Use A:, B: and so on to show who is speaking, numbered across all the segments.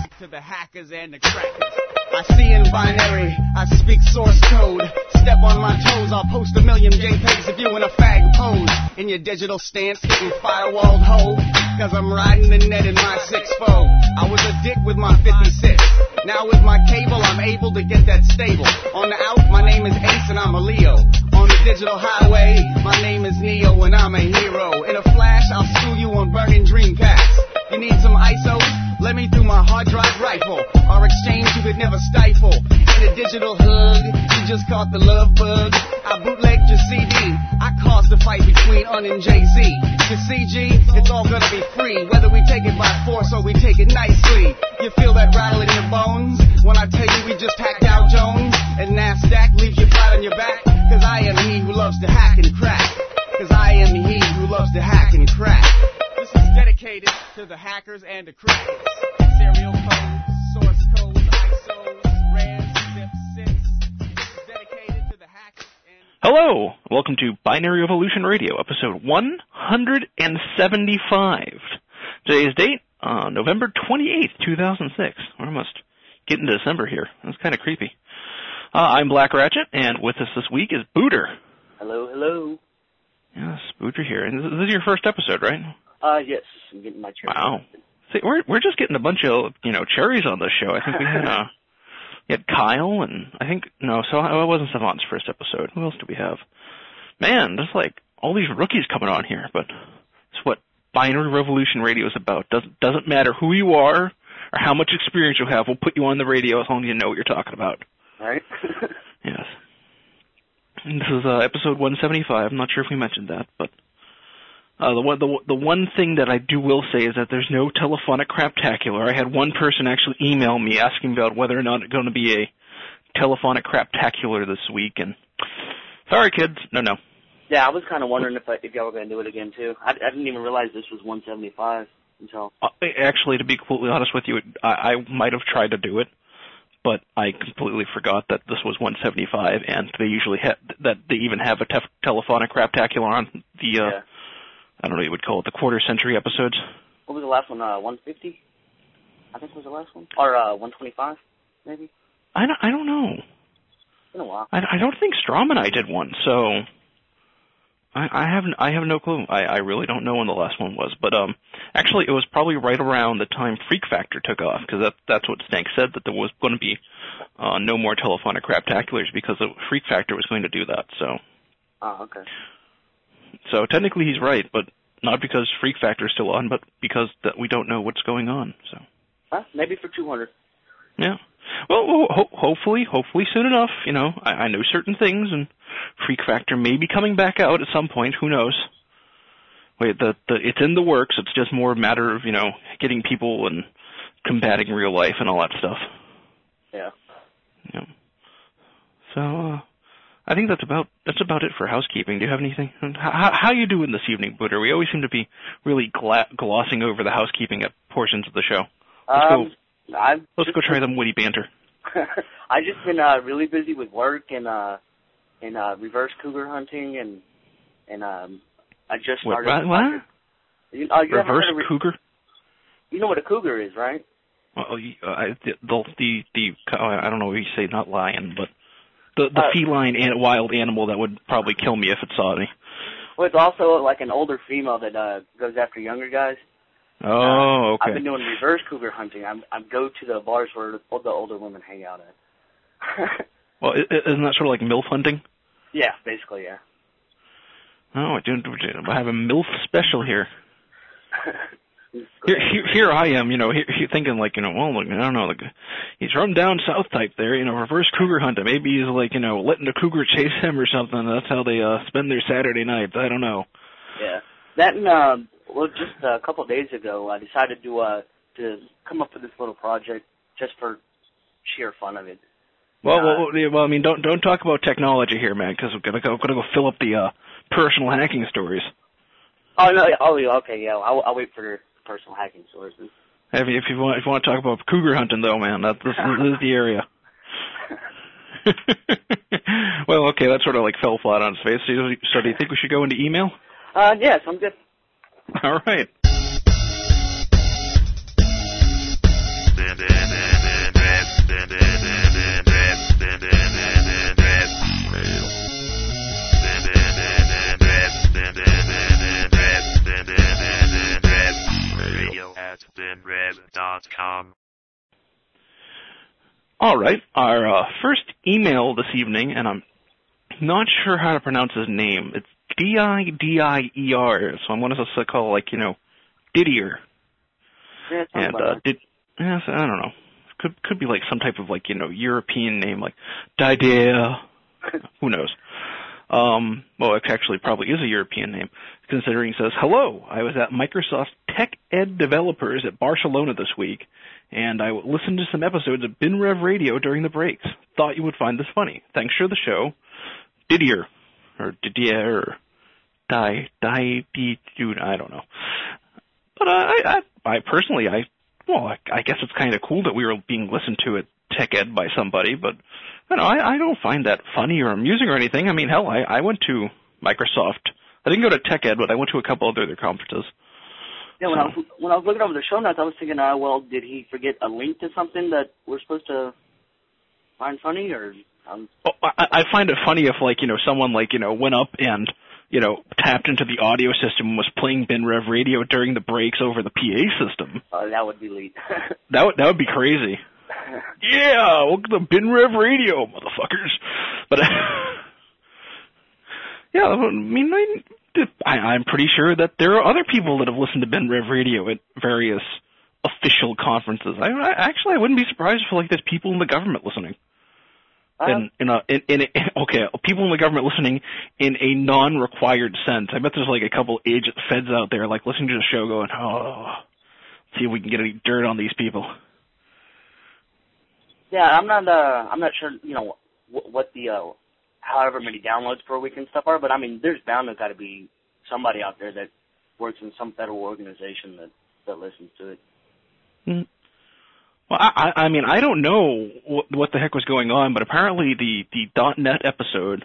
A: To the hackers and the crackers. I see in binary, I speak source code. Step on my toes, I'll post a million JPEGs of you in a fag pose. In your digital stance, getting firewalled hoe. Cause I'm riding the net in my 6-4. I was a dick with my 56. Now with my cable, I'm able to get that stable. On the out, my name is Ace and I'm a Leo. On the digital highway, my name is Neo and I'm a hero. In a flash, I'll screw you on burning Dreamcast. You need some ISOs? Let me through my hard drive rifle. Our exchange you could never stifle. In a digital hug, you just caught the love bug. I bootlegged your CD. I caused the fight between Un and Jay-Z. Cause CG, it's all gonna be free. Whether we take it by force or we take it nicely. You feel that rattle in your bones? When I tell you we just hacked Dow Jones. And NASDAQ leaves you flat on your back. Cause I am he who loves to hack and crack. Cause I am he who loves to hack and crack. This is dedicated to the hackers and the crackers. Serial codes, source codes, ISOs, RAMs, zip, This is dedicated to the hackers and...
B: Hello! Welcome to Binary Evolution Radio, episode 175. Today's date, November 28th, 2006. We're almost getting to December here. That's kind of creepy. I'm Black Ratchet, and with us this week is Booter.
C: Hello, hello.
B: Yes, Booter here. And this is your first episode, right?
C: Yes, I'm getting my cherry.
B: Wow. See, we're just getting a bunch of, cherries on this show. I think we had Kyle, and I think, so it wasn't Savant's first episode. Who else do we have? Man, there's like all these rookies coming on here, but it's what Binary Revolution Radio is about. Doesn't matter who you are or how much experience you have, we'll put you on the radio as long as you know what you're talking about.
C: All right.
B: Yes. And this is episode 175. I'm not sure if we mentioned that, but the one thing that I will say is that there's no telephonic craptacular. I had one person actually email me asking about whether or not it's going to be a telephonic craptacular this week, and sorry, kids, no.
C: Yeah, I was kind of wondering if y'all were going to do it again, too. I didn't even realize this was 175 until...
B: Actually, to be completely honest with you, I might have tried to do it, but I completely forgot that this was 175, and they usually they even have a telephonic craptacular on the... I don't know what you would call it, the quarter-century episodes.
C: What was the last one, 150? I think was the last one? Or 125, maybe?
B: I don't know.
C: It's been a while.
B: I don't think Strom and I did one, so I have no clue. I really don't know when the last one was. But actually, it was probably right around the time Freak Factor took off, because that's what Stank said, that there was going to be no more telephonic craptaculars because Freak Factor was going to do that. So.
C: Oh, okay.
B: So technically he's right, but not because Freak Factor is still on, but because that we don't know what's going on. So
C: maybe for 200.
B: Yeah. Well, hopefully soon enough. I know certain things, and Freak Factor may be coming back out at some point. Who knows? Wait, it's in the works. It's just more a matter of getting people and combating real life and all that stuff.
C: Yeah.
B: Yeah. So. I think that's about it for housekeeping. Do you have anything? How you doing this evening, Booter? We always seem to be really glossing over the housekeeping portions of the show. Let's go try some witty banter.
C: I've just been really busy with work and reverse cougar hunting and I just started.
B: What? Reverse cougar?
C: You know what a cougar is, right?
B: I don't know what you say, not lion, but. The feline wild animal that would probably kill me if it saw me.
C: Well, it's also like an older female that goes after younger guys.
B: Oh, okay.
C: I've been doing reverse cougar hunting. I go to the bars where the older women hang out at.
B: Well, isn't that sort of like MILF hunting?
C: Yeah, basically, yeah.
B: Oh, I have a MILF special here. Here I am, thinking like, well, look, I don't know, like, he's from down south type there, reverse cougar hunting. Maybe he's like, letting the cougar chase him or something. That's how they spend their Saturday nights. I don't know.
C: Yeah. That and, just a couple of days ago, I decided to come up with this little project just for sheer fun of it.
B: Well, I mean, don't talk about technology here, man, because we're gonna go fill up the personal hacking stories.
C: Oh no! Oh, okay, yeah. I'll wait for personal hacking sources.
B: If you want to talk about cougar hunting, though, man, this is the area. Well, okay, that sort of like fell flat on its face. So do you think we should go into email?
C: Yes, I'm good.
B: All right.
D: radio@binrev.com.
B: All right, our first email this evening, and I'm not sure how to pronounce his name. It's Didier, so I'm going to call Didier.
C: Yeah,
B: And I don't know. Could be like some type of European name, like Didier. Who knows? Well, it actually probably is a European name, considering he says, "Hello, I was at Microsoft Tech Ed Developers at Barcelona this week, and I listened to some episodes of BinRev Radio during the breaks. Thought you would find this funny. Thanks for the show, Didier, or Didier, or I don't know. But I personally, I guess it's kind of cool that we were being listened to at Tech Ed by somebody, but I don't find that funny or amusing or anything. I mean, hell, I went to Microsoft. I didn't go to Tech Ed, but I went to a couple of other conferences.
C: Yeah, when I was looking over the show notes, I was thinking, well, did he forget a link to something that we're supposed to find funny, or?
B: I find it funny if someone went up and tapped into the audio system and was playing BinRev Radio during the breaks over the PA system.
C: That would be neat.
B: that would be crazy. Yeah, welcome to BinRev Radio, motherfuckers. But yeah, I mean, I'm pretty sure that there are other people that have listened to BinRev Radio at various official conferences. I wouldn't be surprised if there's people in the government listening. People in the government listening in a non-required sense. I bet there's a couple agent feds out there listening to the show going, see if we can get any dirt on these people.
C: Yeah, I'm not sure, what the however many downloads per week and stuff are, but I mean, there's bound to got to be somebody out there that works in some federal organization that listens to it.
B: Mm-hmm. Well, I mean, I don't know what the heck was going on, but apparently the .NET episode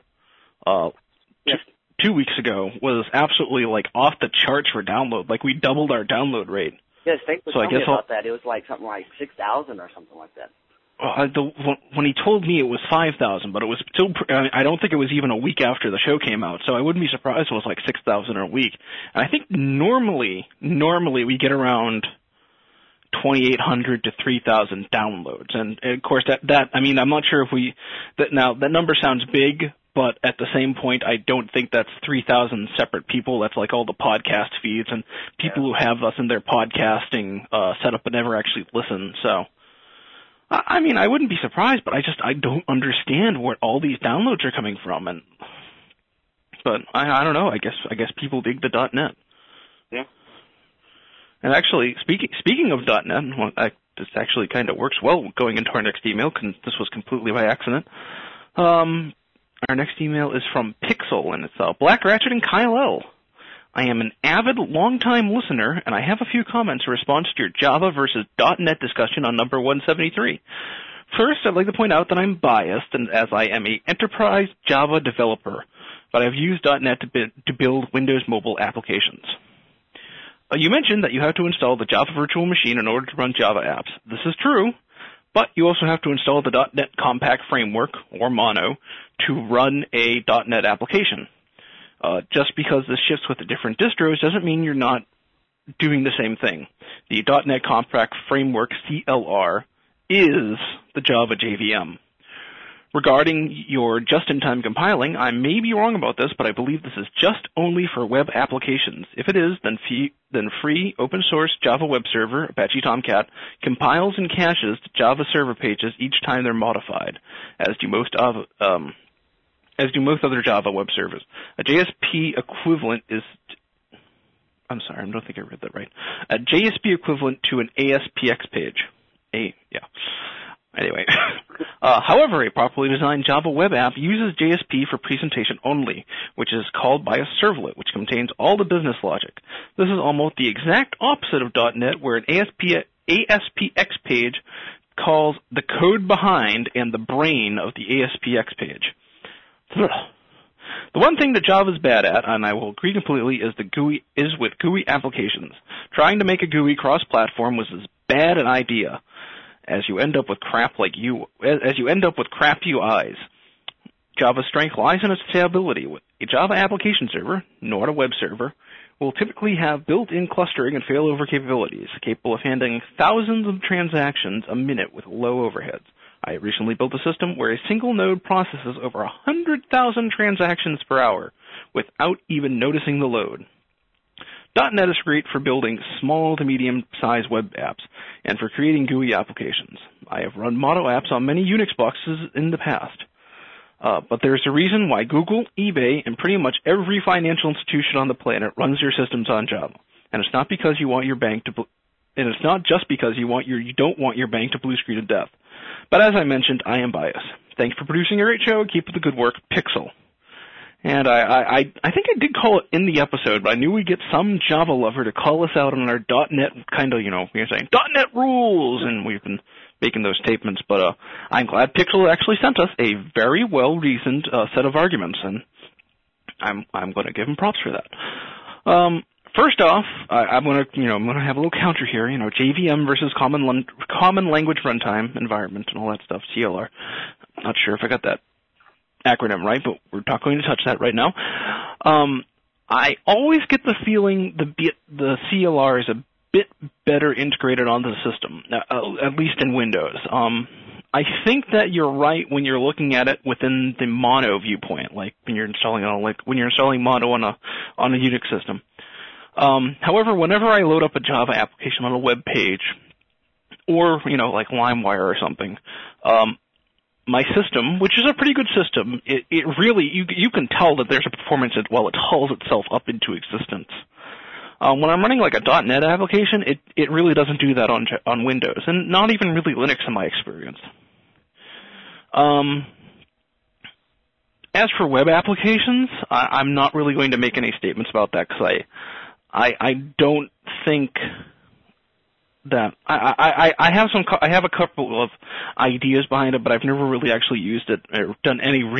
B: 2 weeks ago was absolutely off the charts for download. We doubled our download rate.
C: Yes, thanks for telling me about that. It was something like 6,000 or something like that.
B: When he told me it was 5,000, but it was still. I don't think it was even a week after the show came out, so I wouldn't be surprised if it was 6,000 a week. And I think normally we get around 2,800 to 3,000 downloads, and of course that I mean, I'm not sure if that number sounds big, but at the same point I don't think that's 3,000 separate people. That's all the podcast feeds and people who have us in their podcasting setup but never actually listen. So I mean, I wouldn't be surprised, but I don't understand where all these downloads are coming from, but I don't know. I guess people dig the .NET.
C: Yeah.
B: And actually, speaking of .NET, this actually kind of works well going into our next email, because this was completely by accident. Our next email is from Pixel, and it's Black Ratchet and Kyle L. I am an avid, long-time listener, and I have a few comments in response to your Java versus .NET discussion on number 173. First, I'd like to point out that I'm biased, and as I am an enterprise Java developer, but I've used .NET to build Windows mobile applications. You mentioned that you have to install the Java Virtual Machine in order to run Java apps. This is true, but you also have to install the .NET Compact Framework, or Mono, to run a .NET application. Just because this shifts with the different distros doesn't mean you're not doing the same thing. The .NET Compact Framework, CLR, is the Java JVM. Regarding your just-in-time compiling, I may be wrong about this, but I believe this is just only for web applications. If it is, then free, open-source Java Web Server, Apache Tomcat, compiles and caches to Java server pages each time they're modified, as do most other Java web servers. A JSP equivalent is... I'm sorry, I don't think I read that right. A JSP equivalent to an ASPX page. Anyway, however, a properly designed Java web app uses JSP for presentation only, which is called by a servlet, which contains all the business logic. This is almost the exact opposite of .NET, where an ASPX page calls the code behind and the brain of the ASPX page. The one thing that Java is bad at, and I will agree completely, is with GUI applications. Trying to make a GUI cross-platform was as bad an idea as you end up with crap UIs. Java's strength lies in its stability. A Java application server, not a web server, will typically have built-in clustering and failover capabilities, capable of handling thousands of transactions a minute with low overheads. I recently built a system where a single node processes over 100,000 transactions per hour without even noticing the load. .NET is great for building small to medium-sized web apps and for creating GUI applications. I have run Moto apps on many Unix boxes in the past. But there's a reason why Google, eBay, and pretty much every financial institution on the planet runs their systems on Java. And it's not because you want your bank to, and it's not just because you don't want your bank to blue screen to death. But as I mentioned, I am biased. Thanks for producing a great show. Keep up the good work, Pixel. And I think I did call it in the episode, but I knew we'd get some Java lover to call us out on our .NET kind of, we were saying .NET rules, and we've been making those statements. But I'm glad Pixel actually sent us a very well-reasoned set of arguments, and I'm going to give him props for that. First off, I'm going to have a little counter here. JVM versus Common Language Runtime Environment and all that stuff. CLR. Not sure if I got that acronym right, but we're not going to touch that right now. I always get the feeling the CLR is a bit better integrated onto the system, at least in Windows. I think that you're right when you're looking at it within the Mono viewpoint, like when you're installing Mono on a Unix system. However, whenever I load up a Java application on a web page, or like LimeWire or something, my system, which is a pretty good system, it really, you can tell that there's a performance while it hauls itself up into existence. When I'm running like a .NET application, it really doesn't do that on Windows, and not even really Linux in my experience. As for web applications, I'm not really going to make any statements about that because I don't think that I have a couple of ideas behind it, but I've never really actually used it or done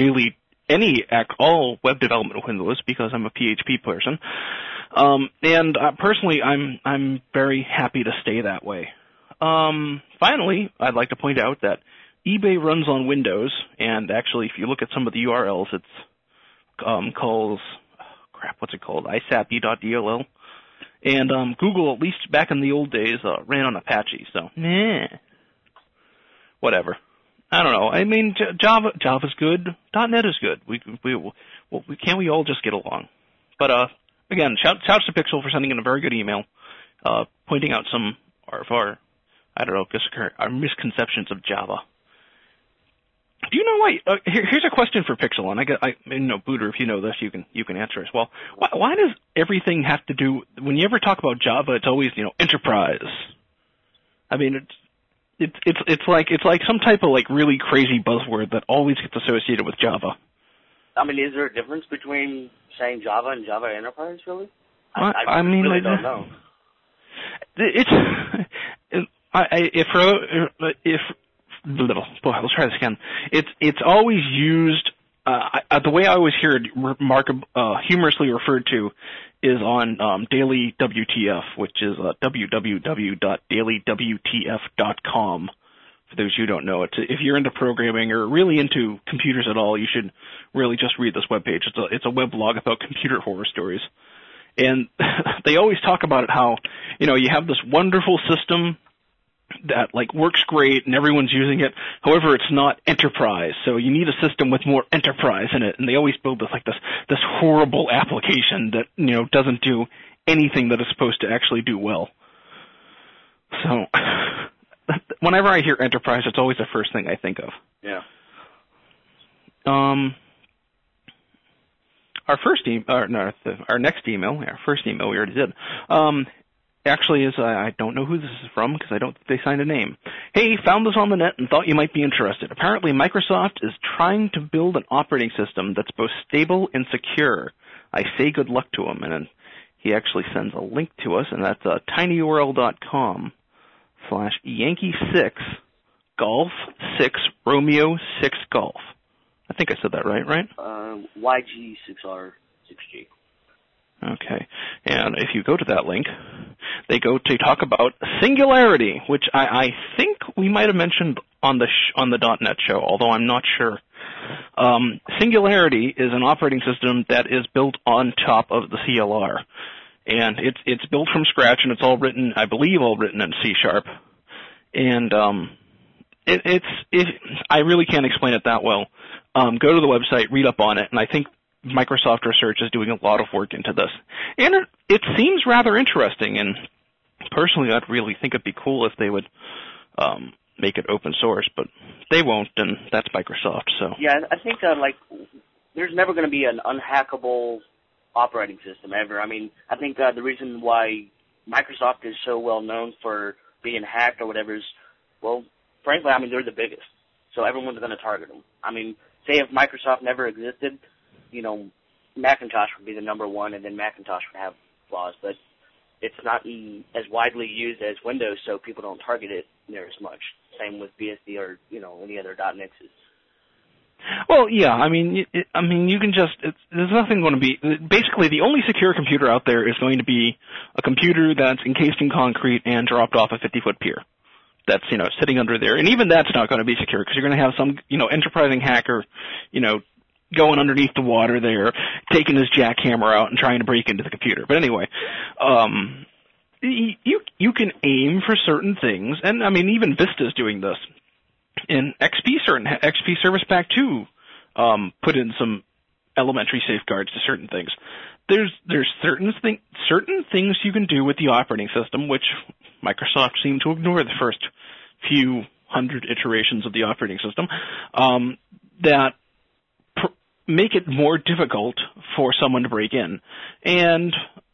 B: all web development with Windows because I'm a PHP person. And personally, I'm very happy to stay that way. Finally, I'd like to point out that eBay runs on Windows, and actually, if you look at some of the URLs, it's called isapi.dll. And Google, at least back in the old days, ran on Apache, so whatever. I don't know. I mean, Java's good. .NET is good. Can't we all just get along? But again, shouts to Pixel for sending in a very good email, pointing out some of our misconceptions of Java. Do you know why? Here's a question for Pixel, and I know Booter, if you know this, you can answer as well. Why does everything have to do? When you ever talk about Java, it's always enterprise. I mean, it's like some type of like really crazy buzzword that always gets associated with Java.
C: I mean, is there a difference between saying Java and Java Enterprise, really?
B: I mean,
C: really don't know.
B: Let's try this again. It's always used. The way I always hear it humorously referred to is on Daily WTF, which is www.dailywtf.com. For those who don't know it, if you're into programming or really into computers at all, you should really just read this webpage. It's a weblog about computer horror stories, and they always talk about it how you have this wonderful system that like works great and everyone's using it. However, it's not enterprise, so you need a system with more enterprise in it. And they always build this horrible application that doesn't do anything that it's supposed to actually do well. So whenever I hear enterprise, it's always the first thing I think of.
C: Yeah.
B: Our next email, our first email we already did. Actually, I don't know who this is from because I don't think they signed a name. Hey, found this on the net and thought you might be interested. Apparently, Microsoft is trying to build an operating system that's both stable and secure. I say good luck to him, and then he actually sends a link to us, and that's tinyurl.com/Yankee6 Golf 6 Romeo 6 Golf. I think I said that right?
C: YG6R6G.
B: Okay, and if you go to that link, they talk about Singularity, which I think we might have mentioned on the .NET show, although I'm not sure. Singularity is an operating system that is built on top of the CLR, and it's built from scratch, and it's all written, I believe, in C#. And I really can't explain it that well. Go to the website, read up on it, and I think Microsoft Research is doing a lot of work into this. And it seems rather interesting, and personally I'd really think it'd be cool if they would make it open source, but they won't, and that's Microsoft. So
C: yeah, I think there's never going to be an unhackable operating system ever. I mean, I think the reason why Microsoft is so well known for being hacked or whatever is, well, frankly, I mean, they're the biggest, so everyone's going to target them. I mean, say if Microsoft never existed, Macintosh would be the number one, and then Macintosh would have flaws, but it's not as widely used as Windows, so people don't target it near as much. Same with BSD or, any other .NEXs.
B: Well, yeah, I mean, you can just, there's nothing going to be, basically the only secure computer out there is going to be a computer that's encased in concrete and dropped off a 50-foot pier. That's, sitting under there. And even that's not going to be secure because you're going to have some, enterprising hacker, going underneath the water there, taking his jackhammer out and trying to break into the computer. But anyway, you can aim for certain things, and I mean, even Vista's doing this. In XP Service Pack 2 put in some elementary safeguards to certain things. There's certain things you can do with the operating system, which Microsoft seemed to ignore the first few hundred iterations of the operating system, that make it more difficult for someone to break in. And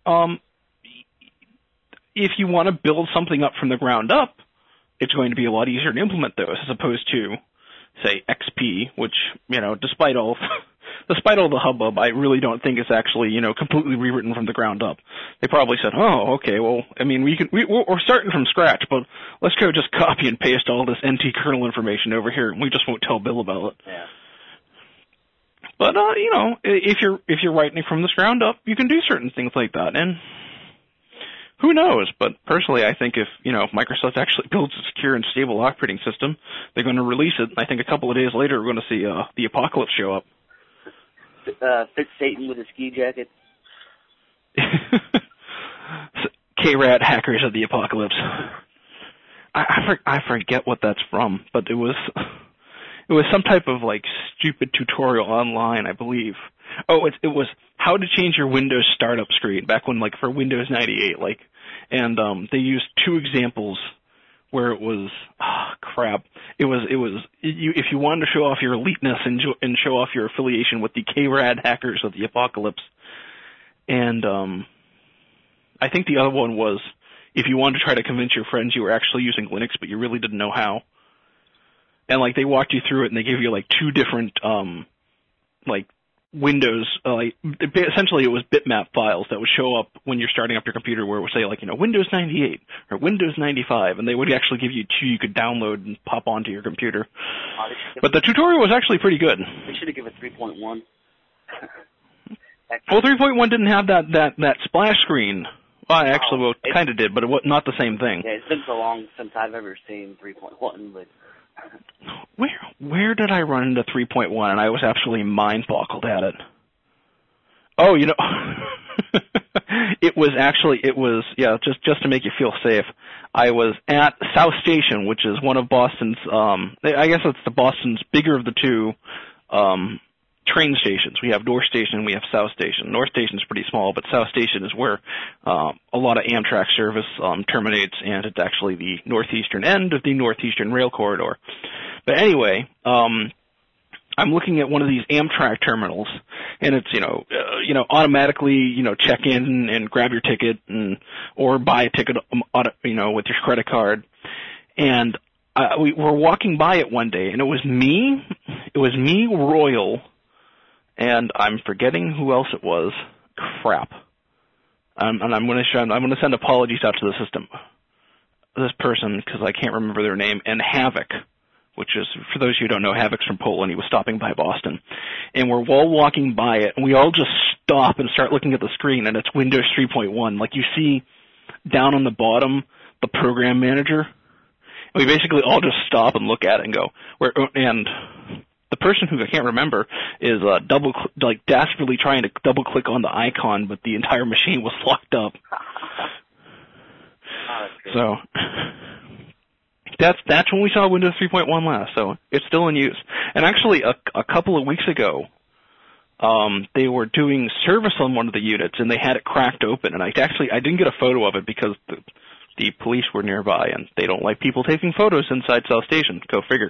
B: if you want to build something up from the ground up, it's going to be a lot easier to implement those as opposed to, say, XP, which, despite all the hubbub, I really don't think it's actually, completely rewritten from the ground up. They probably said, oh, okay, well, I mean, we're starting from scratch, but let's go just copy and paste all this NT kernel information over here, and we just won't tell Bill about it.
C: Yeah.
B: But, if you're writing from the ground up, you can do certain things like that, and who knows? But personally, I think if Microsoft actually builds a secure and stable operating system, they're going to release it. I think a couple of days later, we're going to see the Apocalypse show up.
C: Fitz Satan with a ski jacket.
B: K-Rat Hackers of the Apocalypse. I forget what that's from, but it was some type of stupid tutorial online, I believe. Oh, it was how to change your Windows startup screen back when for Windows 98 and they used two examples where it was if you wanted to show off your eliteness and show off your affiliation with the K-Rad Hackers of the Apocalypse, and I think the other one was if you wanted to try to convince your friends you were actually using Linux but you really didn't know how, and they walked you through it and they gave you two different Windows, essentially it was bitmap files that would show up when you're starting up your computer where it would say Windows 98 or Windows 95, and they would actually give you two you could download and pop onto your computer. But the tutorial was actually pretty good.
C: They should have given 3.1.
B: Well, 3.1 didn't have that splash screen. Well, actually, it kind of did, but it was not the same thing.
C: Yeah, it's been so long since I've ever seen 3.1, but
B: Where did I run into 3.1 and I was absolutely mind-boggled at it? Oh, it was just to make you feel safe. I was at South Station, which is one of Boston's, I guess it's Boston's bigger of the two, train stations. We have North Station and we have South Station. North Station is pretty small, but South Station is where a lot of Amtrak service terminates, and it's actually the northeastern end of the Northeastern Rail Corridor. But anyway, I'm looking at one of these Amtrak terminals, and it's automatically check in and grab your ticket or buy a ticket with your credit card, and we were walking by it one day, and it was me, Royal. And I'm forgetting who else it was. Crap. And I'm going to send apologies out to the system. This person, because I can't remember their name, and Havoc, which is, for those who don't know, Havoc's from Poland. He was stopping by Boston. And we're all walking by it, and we all just stop and start looking at the screen, and it's Windows 3.1. You see down on the bottom, the program manager. We basically all just stop and look at it and go, and the person who I can't remember is desperately trying to double click on the icon, but the entire machine was locked up. So that's when we saw Windows 3.1 last. So it's still in use. And actually, a couple of weeks ago, they were doing service on one of the units, and they had it cracked open. And I didn't get a photo of it because the police were nearby, and they don't like people taking photos inside South Station. Go figure.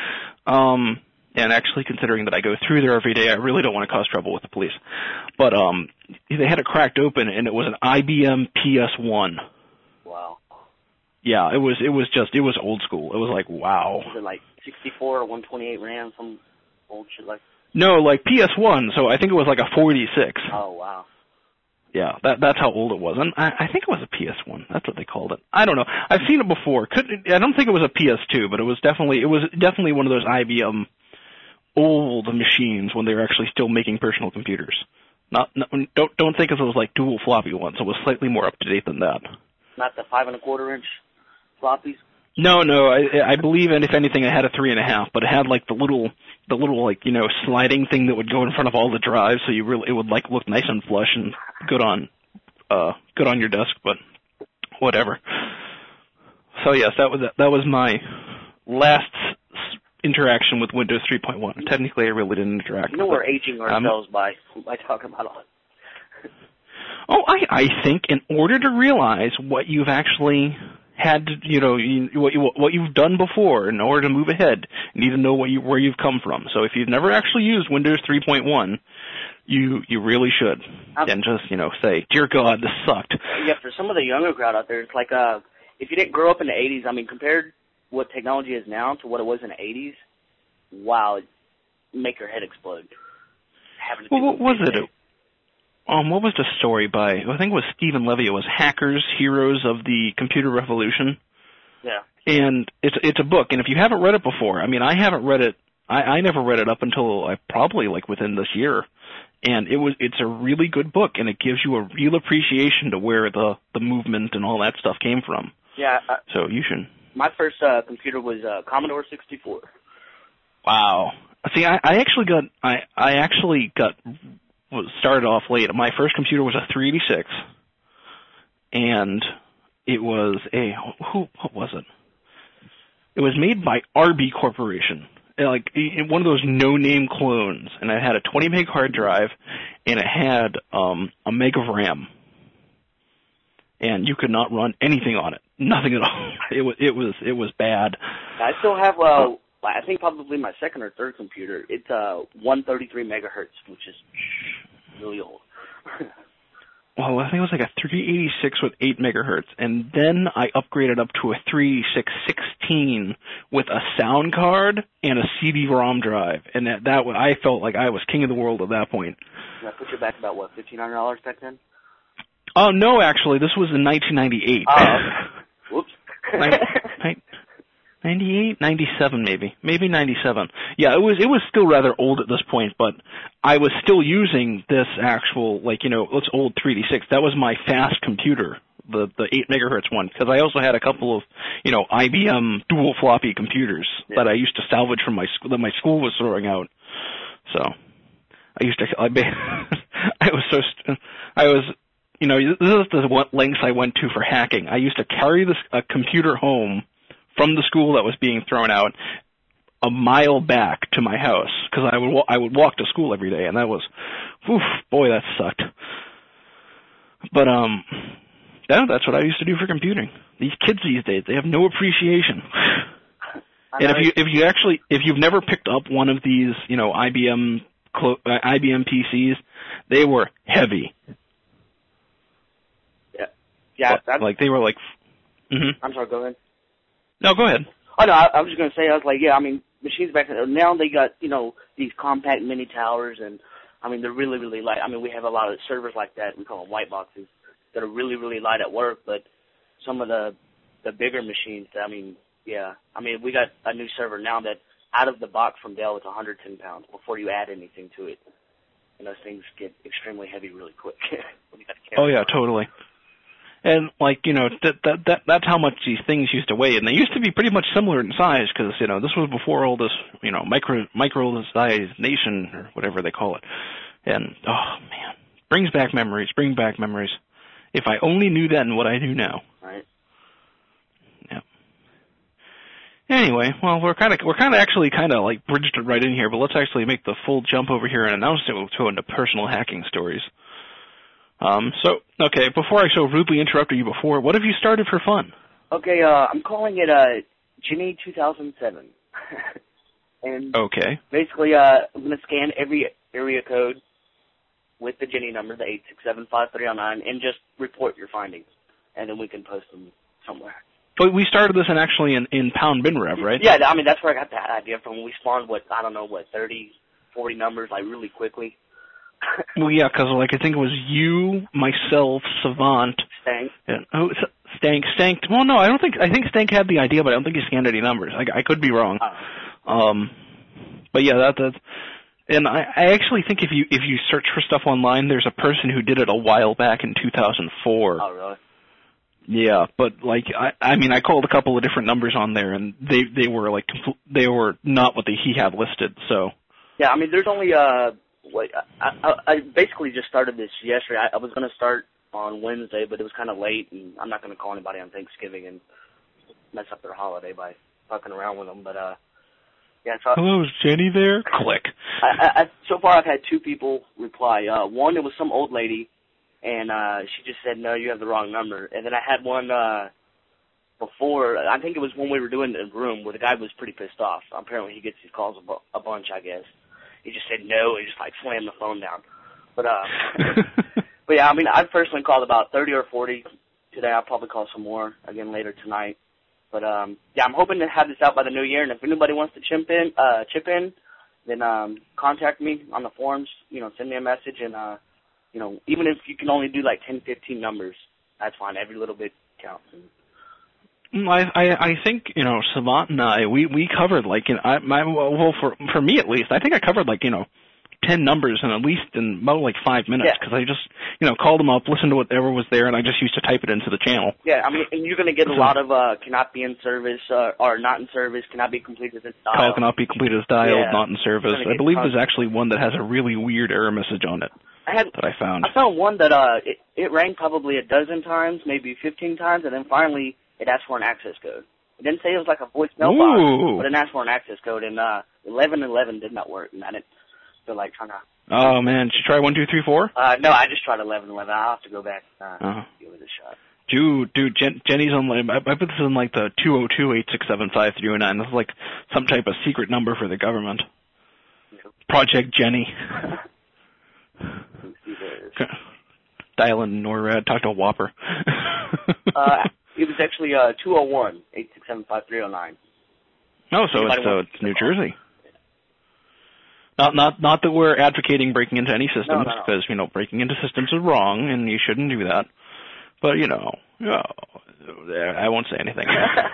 B: And actually, considering that I go through there every day, I really don't want to cause trouble with the police. But they had it cracked open, and it was an IBM PS1.
C: Wow.
B: Yeah, it was old school. It was like, wow.
C: Was it like 64 or 128 RAM, some old shit like?
B: No, like PS1. So I think it was like a 46.
C: Oh wow.
B: Yeah, that's how old it was. And I think it was a PS1. That's what they called it. I don't know. I've seen it before. I don't think it was a PS2, but it was definitely one of those IBM old machines when they were actually still making personal computers. Don't think of those like dual floppy ones. It was slightly more up to date than that.
C: Not the 5 1/4 inch floppies.
B: No. I believe, and if anything, it had a 3.5, but it had like the little like sliding thing that would go in front of all the drives, so it would like look nice and flush and good on your desk, but whatever. So yes, that was my last interaction with Windows 3.1. Technically, I really didn't interact.
C: We're aging ourselves by talking about it.
B: Oh, I think in order to realize what you've actually had to, what you've done before, in order to move ahead, you need to know where you've come from. So if you've never actually used Windows 3.1, you really should, and just say, "Dear God, this sucked."
C: Yeah, for some of the younger crowd out there, it's like if you didn't grow up in the 80s, I mean, compared what technology is now to what it was in the 80s, wow, it'd make your head explode.
B: Well, what was it? What was the story by, I think it was Stephen Levy, it was Hackers, Heroes of the Computer Revolution.
C: Yeah.
B: And it's a book, and if you haven't read it before, I mean, I haven't read it, I never read it up until probably like within this year. And it's a really good book, and it gives you a real appreciation to where the movement and all that stuff came from.
C: Yeah.
B: So you should.
C: My first computer was Commodore 64.
B: Wow. See, I actually got started off late. My first computer was a 386, and it was what was it? It was made by RB Corporation, like one of those no-name clones, and it had a 20 meg hard drive, and it had a meg of RAM, and you could not run anything on it, nothing at all. It was bad.
C: I still have I think probably my second or third computer. It's 133 megahertz, which is really old.
B: Well, I think it was like a 386 with 8 megahertz, and then I upgraded up to a 386/16 with a sound card and a CD-ROM drive, and that I felt like I was king of the world at that point.
C: And that put you back about what, $1,500 back then?
B: Oh no, actually, this was in 1998.
C: Oh, okay. Whoops.
B: 98, 97 maybe 97. Yeah, it was still rather old at this point, but I was still using this actual, it's old 386. That was my fast computer, the 8 megahertz one, because I also had a couple of, IBM dual floppy computers that I used to salvage from that my school was throwing out. So I used to, this is the lengths I went to for hacking. I used to carry a computer home from the school that was being thrown out a mile back to my house, because I would walk to school every day, and that was, boy, that sucked. But that's what I used to do for computing. These kids these days, they have no appreciation. And if you've never picked up one of these, IBM PCs, they were heavy.
C: Yeah.
B: They were like. Mm-hmm.
C: I'm sorry. Go ahead.
B: No, go ahead.
C: Oh, no, I was just going to say, I was like, yeah, I mean, machines back then, now they got, these compact mini towers, and, I mean, they're really, really light. I mean, we have a lot of servers like that, we call them white boxes, that are really, really light at work, but some of the bigger machines, I mean, yeah. I mean, we got a new server now that, out of the box from Dell, it's 110 pounds before you add anything to it. And those things get extremely heavy really quick.
B: Oh, yeah, totally. And that's how much these things used to weigh, and they used to be pretty much similar in size because this was before all this microization or whatever they call it. And oh man, brings back memories. If I only knew then what I do now.
C: Right.
B: Yeah. Anyway, well, we're kind of like bridged it right in here, but let's actually make the full jump over here and announce it. We'll go into personal hacking stories. Okay, before I so rudely interrupted you before, what have you started for fun?
C: Okay, I'm calling it Ginny 2007. And
B: okay.
C: Basically, I'm going to scan every area code with the Ginny number, the 8675309, and just report your findings, and then we can post them somewhere.
B: But we started this in Pound Bin Rev, right?
C: Yeah, I mean, that's where I got that idea from. We spawned, 30, 40 numbers, really quickly.
B: Well, yeah, because, I think it was you, myself, Savant.
C: Stank.
B: Stank. Well, no, I think Stank had the idea, but I don't think he scanned any numbers. I could be wrong. But yeah, that's... And I actually think if you search for stuff online, there's a person who did it a while back in 2004.
C: Oh, really?
B: Yeah, but I called a couple of different numbers on there, and they were they were not what he had listed. So. Yeah, I mean,
C: there's only I basically just started this yesterday. I was going to start on Wednesday, but it was kind of late, and I'm not going to call anybody on Thanksgiving and mess up their holiday by fucking around with them. But yeah. So,
B: hello, is Jenny there? Click.
C: So far, I've had 2 people reply. One, it was some old lady, and she just said, "No, you have the wrong number." And then I had one before. I think it was when we were doing the room where the guy was pretty pissed off. Apparently, he gets these calls a bunch, I guess. He just said no. He just slammed the phone down. But but yeah, I mean, I've personally called about 30 or 40 today. I'll probably call some more again later tonight. But yeah, I'm hoping to have this out by the new year. And if anybody wants to chip in, then contact me on the forums. Send me a message, and even if you can only do 10, 15 numbers, that's fine. Every little bit counts.
B: I think Savant and I we covered for me at least I think I covered 10 numbers in about 5 minutes because I just called them up, listened to whatever was there, and I just used to type it into the channel.
C: Yeah, I mean, and you're going to get a lot of cannot be in service or not in service, cannot be completed as dialed.
B: Call cannot be completed as dialed, not in service. I believe there's actually one that has a really weird error message on it that I found.
C: I found one that it rang probably a dozen times, maybe 15 times, and then finally it asked for an access code. It didn't say it was like a voicemail box, but it asked for an access code, and 1111 did not work, and I didn't feel like trying to...
B: Oh, man. Did you try 1, 2, 3, 4?
C: No, I just tried 1111. I'll have to go back and give it a shot.
B: Dude, Jenny's on, I put this in the 202-867-5309. This is some type of secret number for the government. Yep. Project Jenny. Dial in NORAD, talk to a Whopper.
C: It was actually 201-867-5309.
B: Oh, so it's New Jersey. Not that we're advocating breaking into any systems, because breaking into systems is wrong and you shouldn't do that. But I won't say anything.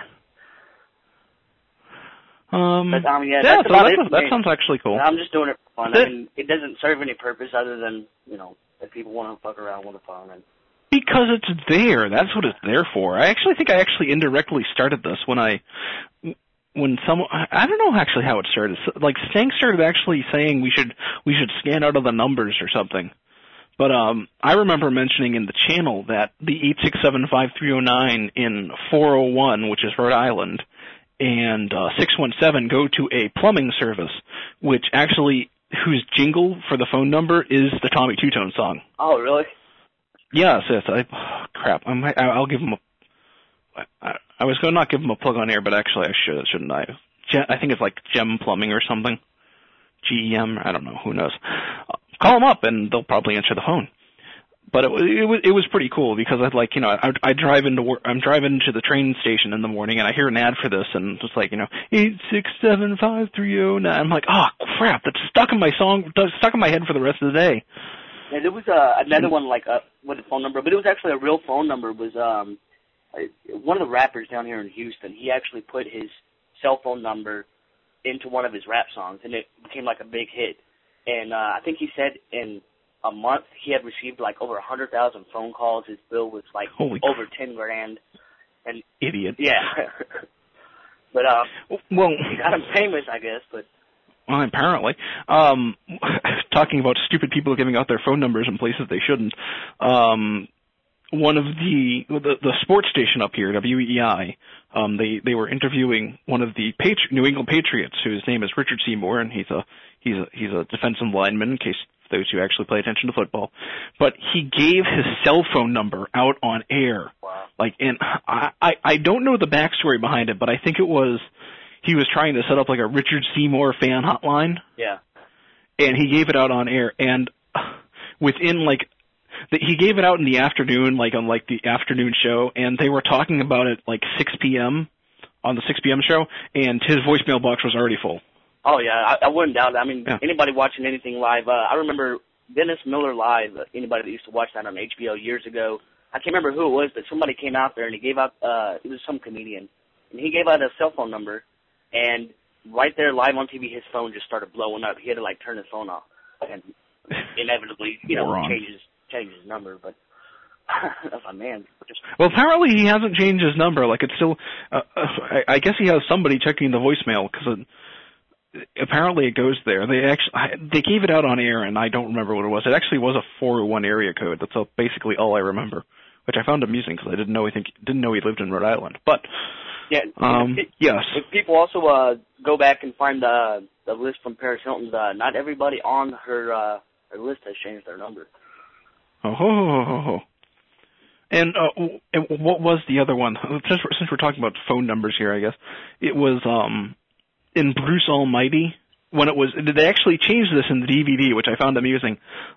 B: That sounds actually cool.
C: I'm just doing it for fun. I mean, it doesn't serve any purpose other than if people want to fuck around with the phone.
B: Because it's there. That's what it's there for. I think I indirectly started this when someone, I don't know actually how it started. Stank started actually saying we should scan out of the numbers or something. But I remember mentioning in the channel that the 867-5309 in 401, which is Rhode Island, and 617 go to a plumbing service, whose jingle for the phone number is the Tommy Two-Tone song.
C: Oh, really?
B: Yes. Crap. I'll give him I was going to not give him a plug on air, but actually I should, shouldn't I? I think it's Gem Plumbing or something. GEM, I don't know, who knows. Call them up and they'll probably answer the phone. But it was pretty cool because I drive into work, I'm driving to the train station in the morning and I hear an ad for this and it's 867-5309. I'm like, oh crap, that's stuck in my head for the rest of the day.
C: Yeah, there was another one with a phone number, but it was actually a real phone number. It was one of the rappers down here in Houston. He actually put his cell phone number into one of his rap songs, and it became a big hit. And I think he said in a month, he had received like over 100,000 phone calls. His bill was like over $10,000. And
B: idiot.
C: Yeah. But
B: well,
C: he got him famous, I guess. But
B: apparently, talking about stupid people giving out their phone numbers in places they shouldn't. One of the sports station up here, WEI, they were interviewing one of the New England Patriots, whose name is Richard Seymour, and he's a defensive lineman, in case those who actually pay attention to football. But he gave his cell phone number out on air.
C: Wow.
B: And I don't know the backstory behind it, but I think it was he was trying to set up like a Richard Seymour fan hotline.
C: Yeah.
B: And he gave it out on air, and within he gave it out in the afternoon, on the afternoon show, and they were talking about it 6 p.m. on the 6 p.m. show, and his voicemail box was already full.
C: Oh, yeah, I wouldn't doubt it. I mean,
B: yeah.
C: Anybody watching anything live, I remember Dennis Miller Live, anybody that used to watch that on HBO years ago, I can't remember who it was, but somebody came out there and he gave out, it was some comedian, and he gave out a cell phone number, and right there live on TV, his phone just started blowing up. He had to turn his phone off, and inevitably, change his number, but I was like, man.
B: Well, apparently he hasn't changed his number. It's still, I guess he has somebody checking the voicemail, because apparently it goes there. They gave it out on air, and I don't remember what it was. It actually was a 401 area code. That's basically all I remember, which I found amusing because I didn't know he lived in Rhode Island. But
C: yeah,
B: yes.
C: If people also go back and find the list from Paris Hilton's, not everybody on her list has changed their number.
B: Oh. And what was the other one? Since we're talking about phone numbers here, I guess it was in Bruce Almighty, when it was, they actually changed this in the DVD, which I found amusing.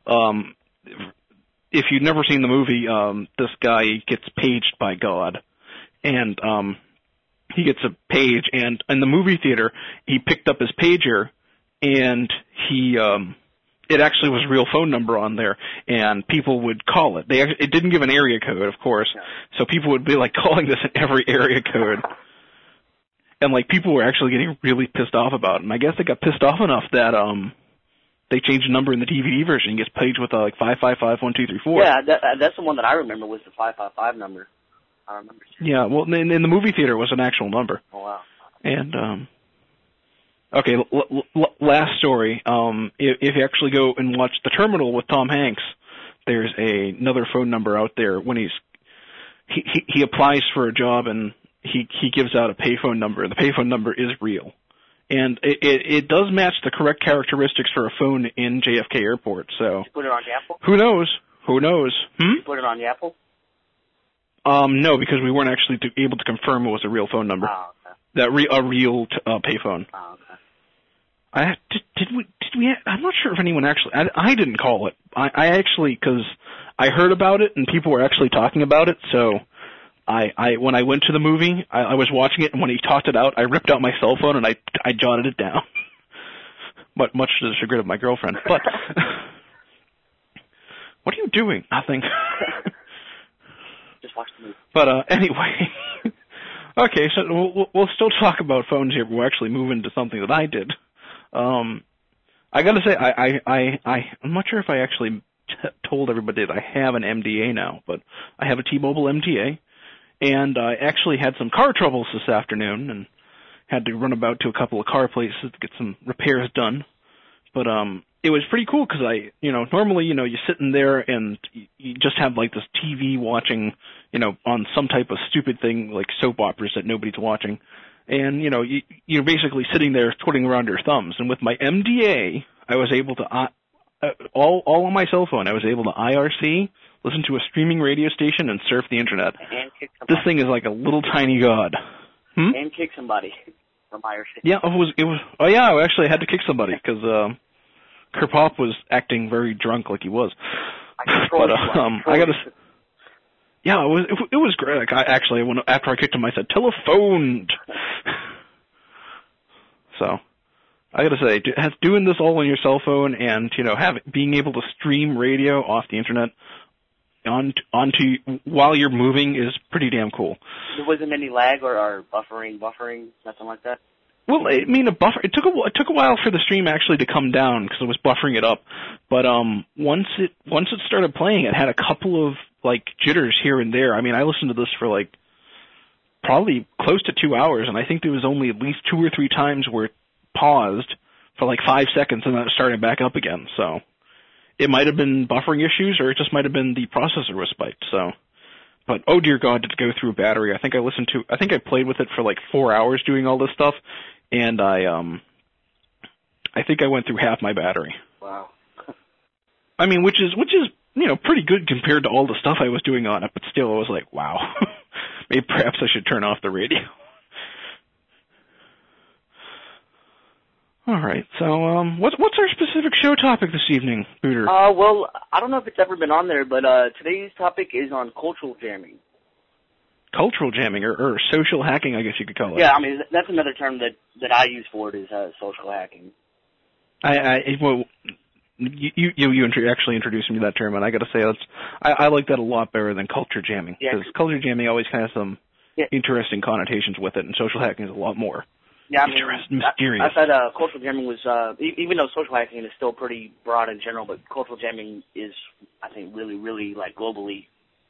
B: If you've never seen the movie, this guy gets paged by God, and he gets a page, and in the movie theater, he picked up his pager, and it actually was a real phone number on there, and people would call it. It didn't give an area code, of course, so people would be calling this in every area code. And people were actually getting really pissed off about it. And I guess they got pissed off enough that they changed the number in the DVD version. He gets paged with 555-1234.
C: Yeah, that's the one that I remember was the 555 number. I remember.
B: Yeah, well, in the movie theater it was an actual number.
C: Oh wow.
B: And okay, last story. If you actually go and watch The Terminal with Tom Hanks, there's another phone number out there when he applies for a job, and he gives out a payphone number. The payphone number is real. And it does match the correct characteristics for a phone in JFK Airport. So
C: did you put it on Yapple?
B: Who knows?
C: Did you put it on Yapple?
B: No, because we weren't actually able to confirm it was a real phone number.
C: Oh, okay.
B: A real payphone.
C: Oh, okay.
B: Did we? I'm not sure if anyone actually. I didn't call it. I actually, because I heard about it and people were actually talking about it. So when I went to the movie, I was watching it, and when he talked it out, I ripped out my cell phone and I jotted it down. But much to the chagrin of my girlfriend. But what are you doing? Nothing.
C: Just watch the movie. But
B: anyway. Okay, so we'll still talk about phones here, but we'll actually move into something that I did. I gotta say, I'm not sure if I actually told everybody that I have an MDA now, but I have a T-Mobile MDA, and I actually had some car troubles this afternoon, and had to run about to a couple of car places to get some repairs done. But it was pretty cool because normally, you're sitting there and you just have this TV watching, on some type of stupid thing like soap operas that nobody's watching. And, you're basically sitting there twiddling around your thumbs. And with my MDA, I was able to, all on my cell phone, I was able to IRC, listen to a streaming radio station, and surf the internet.
C: And kick somebody.
B: This thing is like a little tiny god.
C: And kick somebody from IRC.
B: Yeah, it was, oh yeah, I actually had to kick somebody because, Kerpop was acting very drunk like he was. I gotta, yeah, it was great. After I kicked him, I said, telephoned. So, I gotta say, doing this all on your cell phone and, being able to stream radio off the internet onto while you're moving is pretty damn cool.
C: There wasn't any lag or buffering, nothing like that?
B: Well, I mean, it took a while for the stream actually to come down because it was buffering it up. But once it started playing, it had a couple of like jitters here and there. I mean, I listened to this for like probably close to 2 hours, and I think there was only at least 2 or 3 times where it paused for like 5 seconds and then it started back up again. So it might have been buffering issues, or it just might have been the processor was spiked. So, but oh dear God, did it go through a battery? I think I played with it for like 4 hours doing all this stuff, and I think I went through half my battery.
C: Wow.
B: I mean, which is pretty good compared to all the stuff I was doing on it, but still, I was like, wow. Maybe perhaps I should turn off the radio. All right, so what's our specific show topic this evening, Booter?
C: Well, I don't know if it's ever been on there, but today's topic is on cultural jamming.
B: Cultural jamming, or social hacking, I guess you could call it.
C: Yeah, I mean, that's another term that I use for it is social hacking.
B: You actually introduced me to that term, and I got to say I like that a lot better than culture jamming, because culture jamming always kind of has some interesting connotations with it, and social hacking is a lot more mysterious.
C: I thought cultural jamming was, even though social hacking is still pretty broad in general, but cultural jamming is, I think, really, really like globally.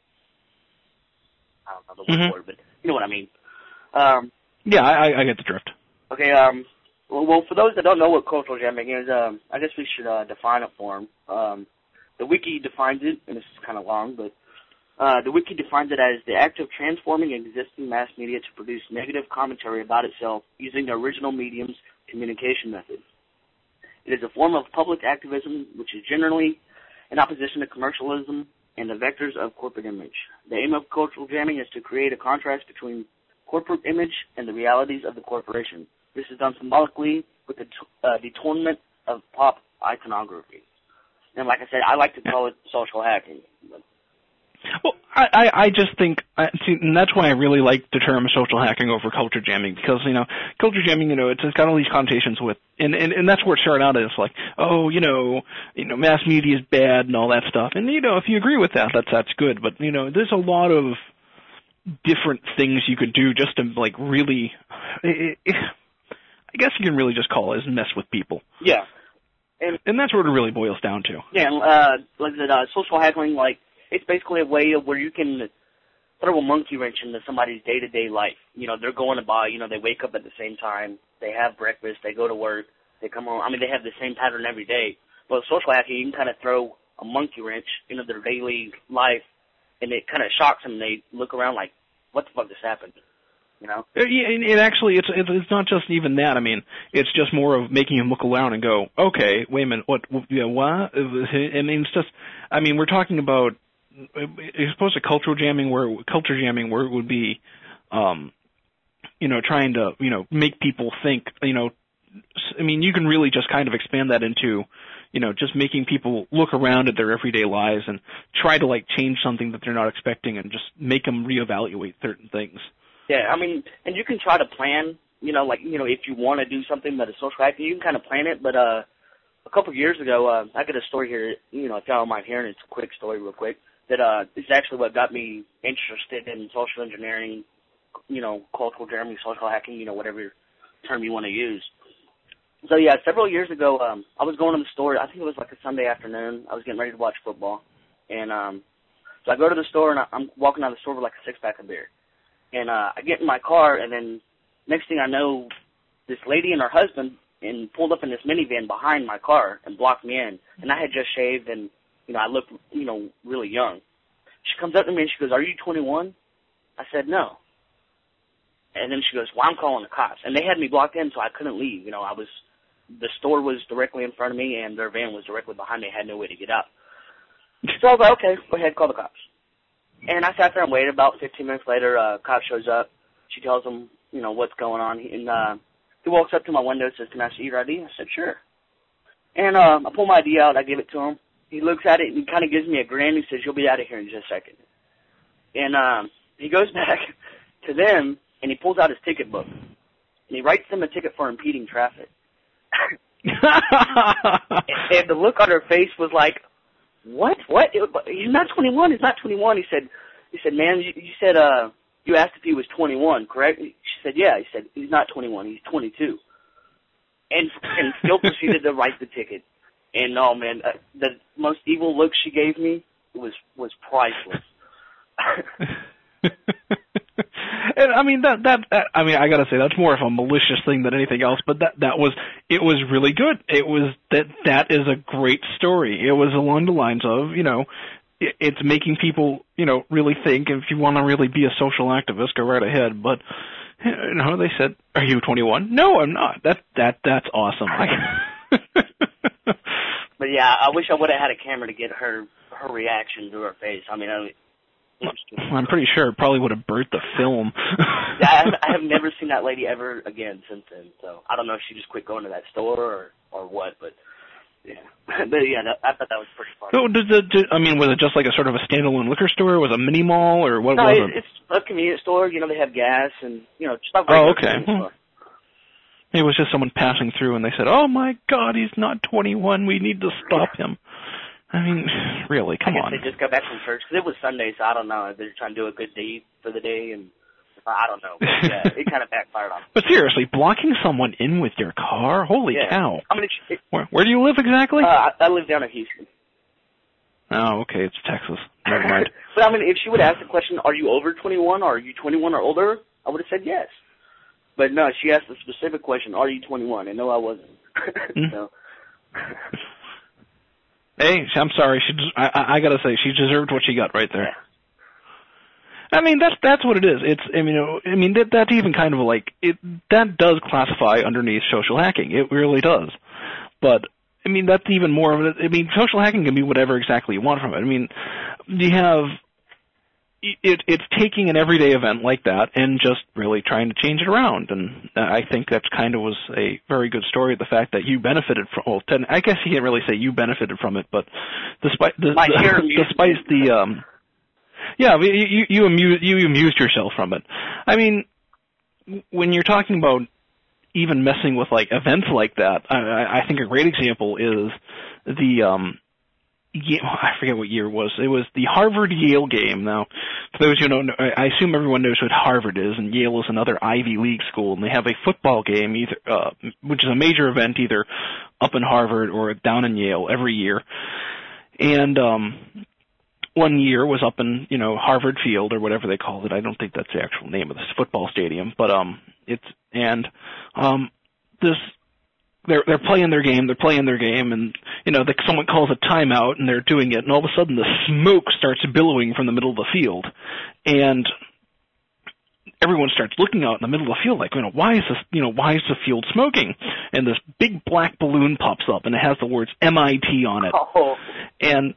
C: I don't know the word, but you know what I mean.
B: Yeah, I get the drift.
C: Okay. Well, for those that don't know what cultural jamming is, I guess we should define it for them. The wiki defines it, and this is kind of long, but the wiki defines it as the act of transforming existing mass media to produce negative commentary about itself using the original medium's communication method. It is a form of public activism which is generally in opposition to commercialism and the vectors of corporate image. The aim of cultural jamming is to create a contrast between corporate image and the realities of the corporation. This is done symbolically with the dethronement of pop iconography. And like I said, I like to call it social hacking.
B: Well, I just think, and that's why I really like the term social hacking over culture jamming, because, culture jamming, it's got all these connotations with, and that's where it started out as like, mass media is bad and all that stuff. And, if you agree with that, that's good. But, there's a lot of different things you could do just to, like, really, I guess you can really just call it as mess with people.
C: Yeah.
B: And that's what it really boils down to.
C: Yeah, like I said, social hacking, like, it's basically a way of where you can throw a monkey wrench into somebody's day-to-day life. They're going to buy, they wake up at the same time, they have breakfast, they go to work, they come home. I mean, they have the same pattern every day. But with social hacking, you can kind of throw a monkey wrench into their daily life, and it kind of shocks them. They look around like, what the fuck just happened? Yeah,
B: it actually, it's not just even that. I mean, it's just more of making him look around and go, okay, wait a minute, what? I mean, it's just, we're talking about, as opposed to culture jamming where it would be, trying to, make people think, you can really just kind of expand that into, just making people look around at their everyday lives and try to, like, change something that they're not expecting and just make them reevaluate certain things.
C: Yeah, and you can try to plan, if you want to do something that is social hacking, you can kind of plan it, but a couple of years ago, I got a story here, if y'all don't mind hearing it, it's a quick story real quick, that it's actually what got me interested in social engineering, cultural jamming, social hacking, whatever term you want to use. So, yeah, several years ago, I was going to the store, I think it was like a Sunday afternoon, I was getting ready to watch football, and so I go to the store, and I'm walking out of the store with like a six-pack of beer. And I get in my car, and then next thing I know, this lady and her husband pulled up in this minivan behind my car and blocked me in. And I had just shaved, and, I looked, really young. She comes up to me, and she goes, "Are you 21? I said, "No." And then she goes, "Well, I'm calling the cops." And they had me blocked in, so I couldn't leave. The store was directly in front of me, and their van was directly behind me. I had no way to get out. So I was like, okay, go ahead, call the cops. And I sat there and waited. About 15 minutes later, a cop shows up. She tells him, what's going on. And he walks up to my window and says, "Can I see your ID?" I said, "Sure." And I pull my ID out. I give it to him. He looks at it, and he kind of gives me a grin. He says, "You'll be out of here in just a second." And he goes back to them, and he pulls out his ticket book. And he writes them a ticket for impeding traffic. And the look on her face was like, What? He's not 21. He's not 21. He said, "Man, you said you asked if he was 21, correct? She said, yeah. He said, he's not 21, he's 22. And still proceeded to write the ticket. And, oh, man, the most evil look she gave me was priceless.
B: And I mean I mean I gotta say that's more of a malicious thing than anything else, but it was really good. It was that is a great story. It was along the lines of, you know, it's making people, you know, really think. If you want to really be a social activist, go right ahead. But you know, they said, "Are you 21?" No, I'm not. That's awesome.
C: But yeah, I wish I would have had a camera to get her reaction to her face. I mean,
B: I'm pretty sure it probably would have burnt the film.
C: Yeah, I have never seen that lady ever again since then. So I don't know if she just quit going to that store or what, but yeah. But yeah, I thought that was pretty fun.
B: So I mean, was it just like a sort of a standalone liquor store? Was it a mini mall or what was it?
C: It's a convenience store. You know, they have gas and, you know, stuff.
B: Oh, okay. It was just someone passing through and they said, "Oh my God, he's not 21. We need to stop him." I mean, really, come on.
C: I guess they just got back from church because it was Sunday, so I don't know. They're trying to do a good deed for the day, and I don't know. But yeah, it kind of backfired on them.
B: But seriously, blocking someone in with your car? Holy cow.
C: I mean,
B: where do you live exactly?
C: I live down in Houston.
B: Oh, okay, it's Texas. Never mind.
C: But I mean, if she would ask the question, are you over 21 or are you 21 or older, I would have said yes. But no, she asked the specific question, are you 21? And no, I wasn't. So.
B: Hey, I'm sorry. I gotta say, she deserved what she got right there. Yeah. I mean, that's what it is. It's, I mean, that's even kind of like that does classify underneath social hacking. It really does. But I mean, that's even more of it. I mean, social hacking can be whatever exactly you want from it. I mean, you have it's taking an everyday event like that and just really trying to change it around. And I think that kind of was a very good story. The fact that you benefited from, well, I guess you can't really say you benefited from it, but despite you amused yourself from it. I mean, when you're talking about even messing with like events like that, I think a great example is I forget what year it was. It was the Harvard-Yale game. Now, for those who don't know, I assume everyone knows what Harvard is, and Yale is another Ivy League school, and they have a football game, which is a major event either up in Harvard or down in Yale every year. And one year was up in, Harvard Field or whatever they called it. I don't think that's the actual name of this football stadium, but they're playing their game, and someone calls a timeout, and they're doing it, and all of a sudden the smoke starts billowing from the middle of the field, and everyone starts looking out in the middle of the field like, why is the field smoking? And this big black balloon pops up, and it has the words MIT on it, and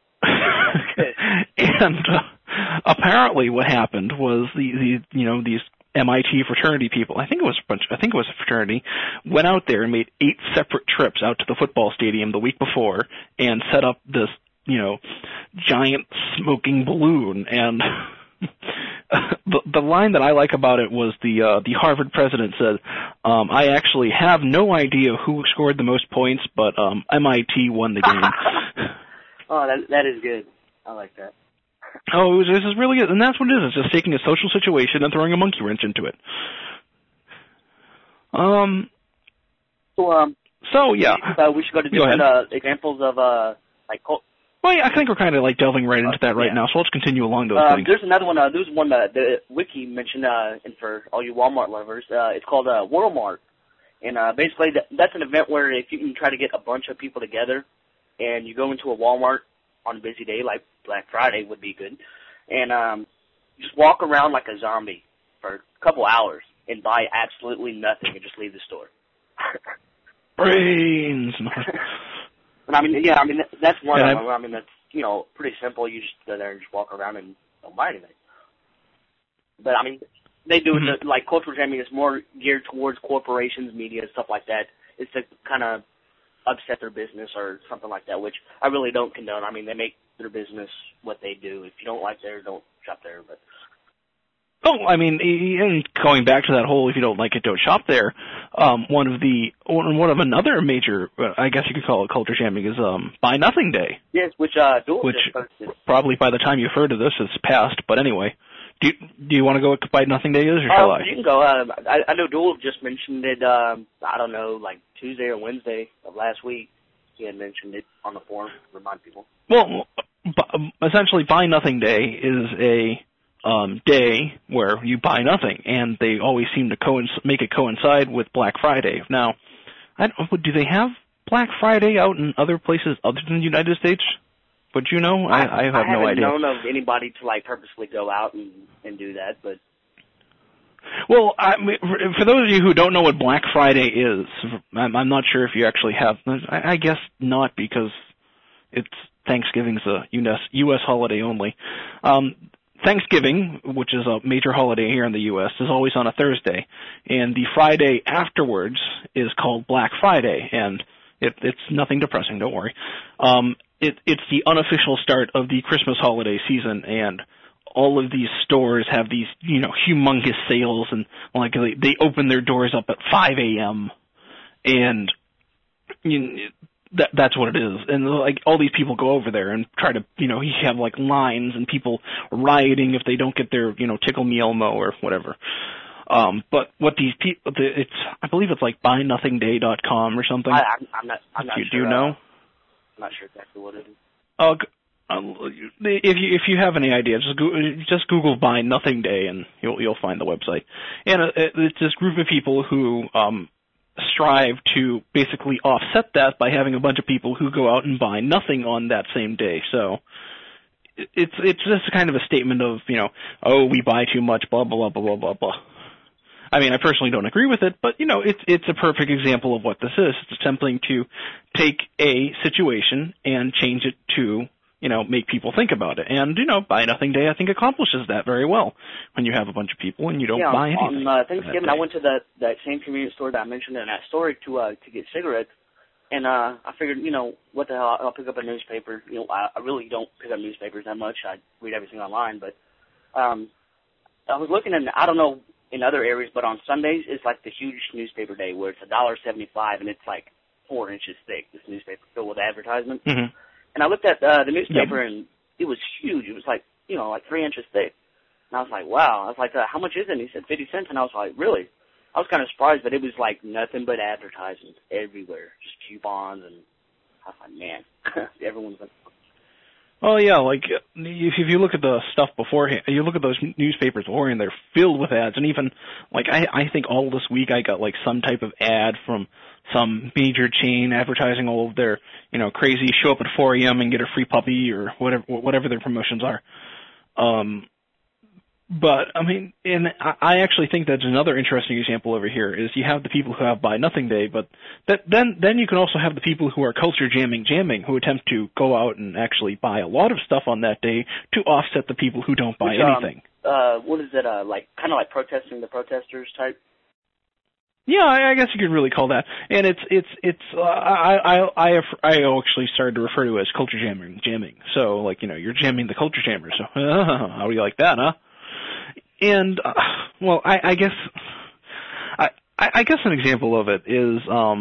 B: apparently what happened was these MIT fraternity people, I think it was a fraternity, went out there and made 8 separate trips out to the football stadium the week before and set up this, giant smoking balloon. And the line that I like about it was the Harvard president said, I actually have no idea who scored the most points, but MIT won the game.
C: Oh, that is good. I like that.
B: Oh, this is really good, and that's what it is. It's just taking a social situation and throwing a monkey wrench into it. So yeah,
C: we should go to different examples of like.
B: Well, yeah, I think we're kind of like delving right into that right now. So let's continue along those things.
C: There's another one. There's one that the wiki mentioned, and for all you Walmart lovers, it's called Worldmart, and basically that's an event where if you can try to get a bunch of people together, and you go into a Walmart on a busy day like Black Friday would be good, and just walk around like a zombie for a couple hours and buy absolutely nothing and just leave the store.
B: Brains.
C: And that's one of them. I mean, that's, pretty simple. You just go there and just walk around and don't buy anything. But, I mean, they do it, like, cultural jamming is more geared towards corporations, media, stuff like that. It's to kind of upset their business or something like that, which I really don't condone. I mean, they make their business what they do. If you don't like there, don't shop there. But
B: I mean, and going back to that whole "if you don't like it, don't shop there," one of another major, I guess you could call it culture jamming, is Buy Nothing Day.
C: Yes, which
B: probably by the time you've heard of this is past. But anyway, Do you want to go what Buy Nothing Day is, or shall I?
C: You can go. I know Duel just mentioned it, I don't know, like Tuesday or Wednesday of last week. He had mentioned it on the forum to remind people.
B: Well, essentially, Buy Nothing Day is a day where you buy nothing, and they always seem to make it coincide with Black Friday. Now, do they have Black Friday out in other places other than the United States? Would you know? I have no idea.
C: I haven't known of anybody to like purposely go out and do that, but.
B: Well, for those of you who don't know what Black Friday is, I'm not sure if you actually have. I guess not, because Thanksgiving's a U.S. holiday only. Thanksgiving, which is a major holiday here in the U.S., is always on a Thursday, and the Friday afterwards is called Black Friday, and it's nothing depressing, don't worry. It's the unofficial start of the Christmas holiday season, and all of these stores have these, humongous sales, and like they open their doors up at 5 a.m. and that's what it is. And like all these people go over there and try to, you have like lines and people rioting if they don't get their, Tickle Me Elmo or whatever. But what these people, I believe it's like buynothingday.com or something.
C: I'm not sure.
B: Do you know?
C: I'm not sure exactly what it is.
B: If you have any idea, just Google Buy Nothing Day and you'll find the website. And it's this group of people who strive to basically offset that by having a bunch of people who go out and buy nothing on that same day. So it's just kind of a statement of, we buy too much, blah blah blah blah blah blah. I mean, I personally don't agree with it, but it's a perfect example of what this is. It's attempting to take a situation and change it to, make people think about it. And, Buy Nothing Day, I think, accomplishes that very well when you have a bunch of people and you don't buy anything.
C: On Thanksgiving, I went to that same convenience store that I mentioned in that story to get cigarettes, and I figured, what the hell, I'll pick up a newspaper. I really don't pick up newspapers that much. I read everything online, but I was looking, and I don't know in other areas, but on Sundays, it's like the huge newspaper day where it's $1.75, and it's like 4 inches thick, this newspaper filled with advertisements. Mm-hmm. And I looked at the newspaper, and it was huge. It was like, like 3 inches thick. And I was like, wow. I was like, how much is it? And he said 50 cents. And I was like, really? I was kind of surprised, but it was like nothing but advertisements everywhere, just coupons. And I was like, man, everyone's like.
B: Oh, yeah, like, if you look at the stuff beforehand, you look at those newspapers beforehand, they're filled with ads, and even, like, I think all this week I got, like, some type of ad from some major chain advertising all of their, crazy show up at 4 a.m. and get a free puppy or whatever their promotions are. But, I mean, and I actually think that's another interesting example over here, is you have the people who have Buy Nothing Day, but then you can also have the people who are culture jamming, who attempt to go out and actually buy a lot of stuff on that day to offset the people who don't buy anything.
C: What is it, like, kind of like protesting the protesters type?
B: Yeah, I guess you could really call that. And I actually started to refer to it as culture jamming. So, like, you're jamming the culture jammers. So, how do you like that, huh? And well, I guess an example of it is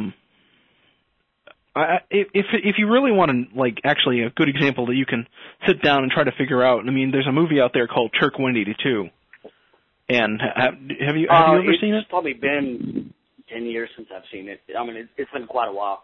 B: if you really want to, like, actually a good example that you can sit down and try to figure out. I mean, there's a movie out there called Turk 182. And have you ever seen it?
C: It's probably been 10 years since I've seen it. I mean, it's been quite a while.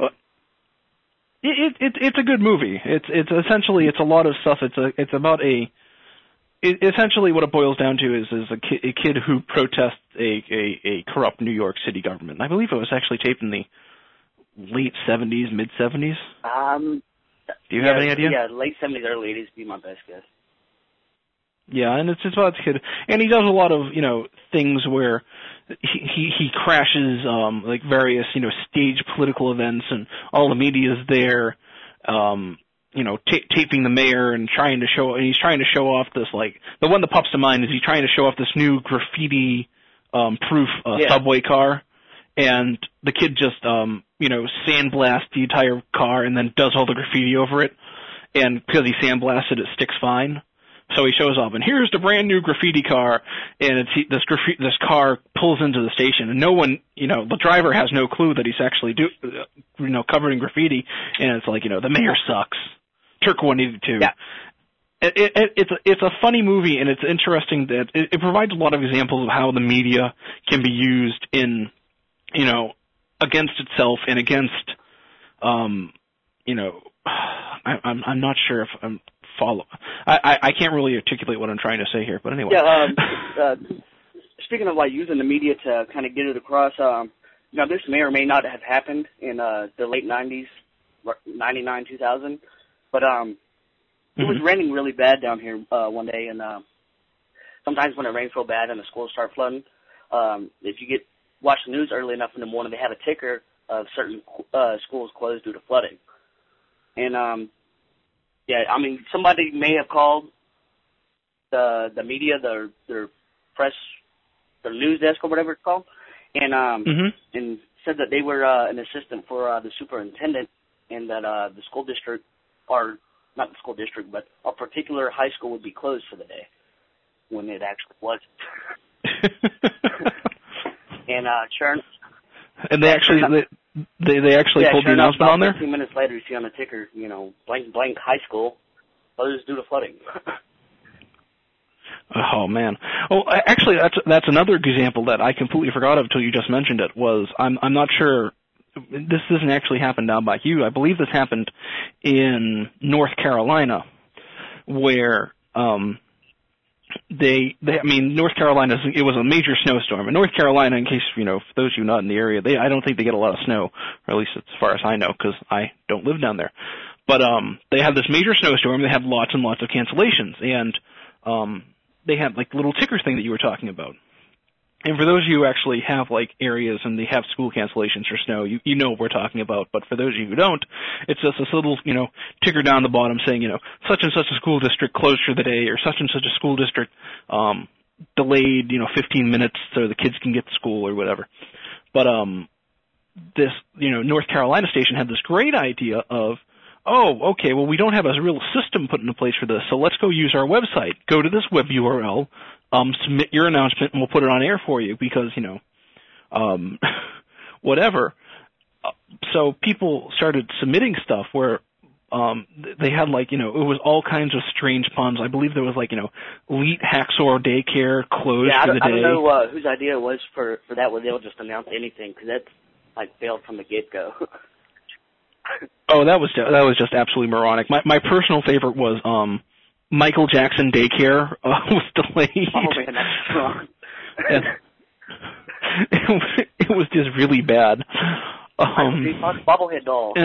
B: It's a good movie. It's essentially a lot of stuff. It's about essentially what it boils down to is a kid who protests a corrupt New York City government. I believe it was actually taped in the late 70s, mid 70s. Do you have any idea?
C: Yeah, late 70s, early 80s would be my best guess.
B: Yeah, and it's about this kid, and he does a lot of things where he crashes like various staged political events, and all the media is there, taping the mayor and he's trying to show off this, like, the one that pops to mind is he's trying to show off this new graffiti proof subway car, and the kid just sandblasts the entire car and then does all the graffiti over it, and because he sandblasted it sticks fine. So he shows up, and here's the brand new graffiti car, and this car pulls into the station, and no one, the driver has no clue that he's actually covered in graffiti, and it's like, the mayor sucks. Turk 182.
C: Yeah.
B: it's a funny movie, and it's interesting that it provides a lot of examples of how the media can be used in, against itself and against, I'm not sure if I'm I can't really articulate what I'm trying to say here, but anyway.
C: Yeah. Speaking of using the media to kind of get it across, this may or may not have happened in the late 90s, 99, 2000, but it was raining really bad down here one day, and sometimes when it rains real bad and the schools start flooding, if you watch the news early enough in the morning, they have a ticker of certain schools closed due to flooding. And somebody may have called the media, their press, their news desk or whatever it's called, and and said that they were an assistant for the superintendent, and that the school district, or not the school district, but a particular high school would be closed for the day, when it actually wasn't. And sure.
B: And they actually pulled the announcement on there?
C: 15 minutes later, you see on the ticker, blank high school closed due to flooding.
B: Oh man! Oh, actually, that's another example that I completely forgot of until you just mentioned it. I'm not sure. This doesn't actually happen down by you. I believe this happened in North Carolina, where North Carolina, it was a major snowstorm. In North Carolina, in case, for those of you not in the area, I don't think they get a lot of snow, or at least as far as I know, because I don't live down there. But they had this major snowstorm. They had lots and lots of cancellations, and they had like little ticker thing that you were talking about. And for those of you who actually have like areas and they have school cancellations for snow, you know what we're talking about. But for those of you who don't, it's just this little, ticker down the bottom saying, such and such a school district closed for the day, or such and such a school district delayed, 15 minutes so the kids can get to school or whatever. But this, North Carolina station had this great idea of, oh, okay, well, we don't have a real system put into place for this, so let's go use our website. Go to this web URL, submit your announcement, and we'll put it on air for you because, whatever. So people started submitting stuff where they had, it was all kinds of strange puns. I believe there was, Elite Hacksaw Daycare closed for the day.
C: I don't know whose idea it was for that, where they'll just announce anything, because that's, failed from the get-go.
B: Oh, that was just absolutely moronic. My personal favorite was Michael Jackson Daycare was delayed.
C: Oh man, that's strong.
B: It was just really bad.
C: Bobblehead doll.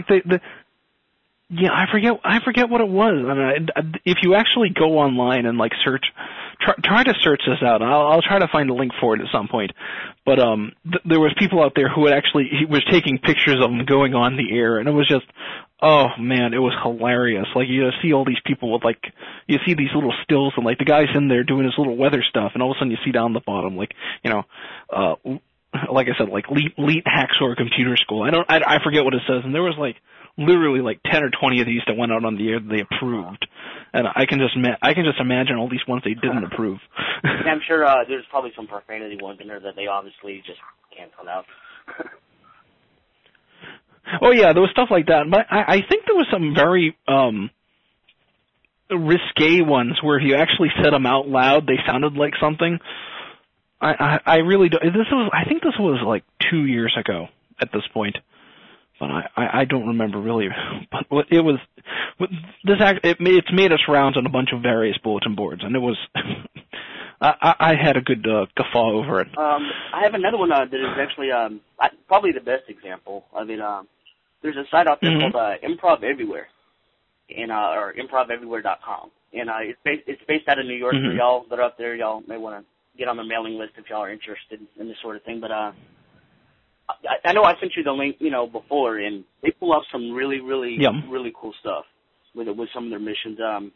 B: Yeah, I forget what it was. I mean, if you actually go online and search, try to search this out. I'll try to find a link for it at some point. But there was people out there who he was taking pictures of them going on the air, and it was just, oh man, it was hilarious. You see all these people with you see these little stills, and the guy's in there doing his little weather stuff, and all of a sudden you see down the bottom like I said, Elite Hacksaw Computer School. I forget what it says, and there was literally 10 or 20 of these that went out on the air that they approved, and I can just imagine all these ones they didn't approve.
C: Yeah, I'm sure there's probably some profanity ones in there that they obviously just can't put out.
B: Oh yeah, there was stuff like that, but I think there was some very risque ones where if you actually said them out loud, they sounded like something. I really don't. I think this was 2 years ago at this point. But I don't remember really. But it was it's made its rounds on a bunch of various bulletin boards, and it was I had a good guffaw over it.
C: I have another one that is actually probably the best example. I mean, there's a site out there called Improv Everywhere, or ImprovEverywhere.com, and it's based out of New York. For y'all that are up there, y'all may want to get on the mailing list if y'all are interested in this sort of thing. But I know I sent you the link, before, and they pull off some really, really, really cool stuff with some of their missions.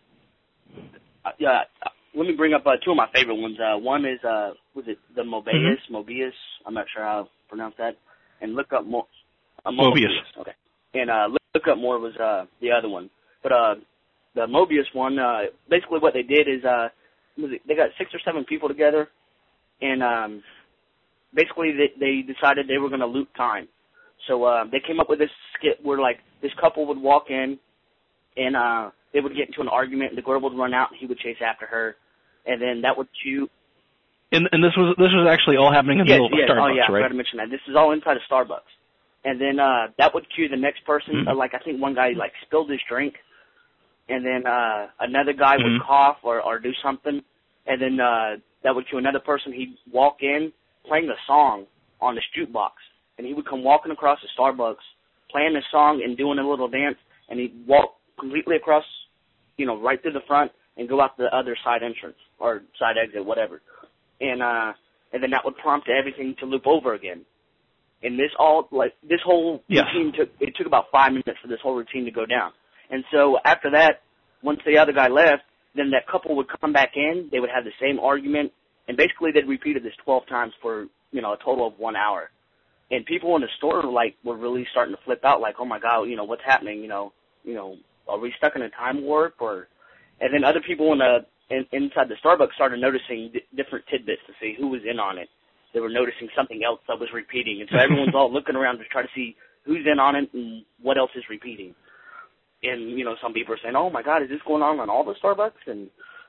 C: Let me bring up two of my favorite ones. One is, was it the Mobius? I'm not sure how to pronounce that. And Look Up More. Mobius. Okay. And Look Up More was the other one. But the Mobius one, basically what they did is they got 6 or 7 people together, and basically, they decided they were going to loop time. So they came up with this skit where, this couple would walk in, and they would get into an argument, and the girl would run out, and he would chase after her, and then that would cue.
B: And this was actually all happening in the middle of Starbucks,
C: oh, yeah,
B: right?
C: I forgot to mention that. This is all inside of Starbucks. And then that would cue the next person.
B: Mm-hmm.
C: Like, I think one guy, like, spilled his drink, and then another guy would cough or do something, and then that would cue another person. He'd walk in playing a song on this jukebox, and he would come walking across the Starbucks, playing this song and doing a little dance, and he'd walk completely across, right through the front and go out the other side entrance or side exit, whatever. And then that would prompt everything to loop over again. And this whole routine took about 5 minutes for this whole routine to go down. And so after that, once the other guy left, then that couple would come back in, they would have the same argument, and basically they'd repeated this 12 times for, a total of 1 hour. And people in the store, were really starting to flip out, like, oh my God, what's happening, are we stuck in a time warp? And then other people inside the Starbucks started noticing different tidbits to see who was in on it. They were noticing something else that was repeating. And so everyone's all looking around to try to see who's in on it and what else is repeating. And, some people are saying, oh, my God, is this going on all the Starbucks? And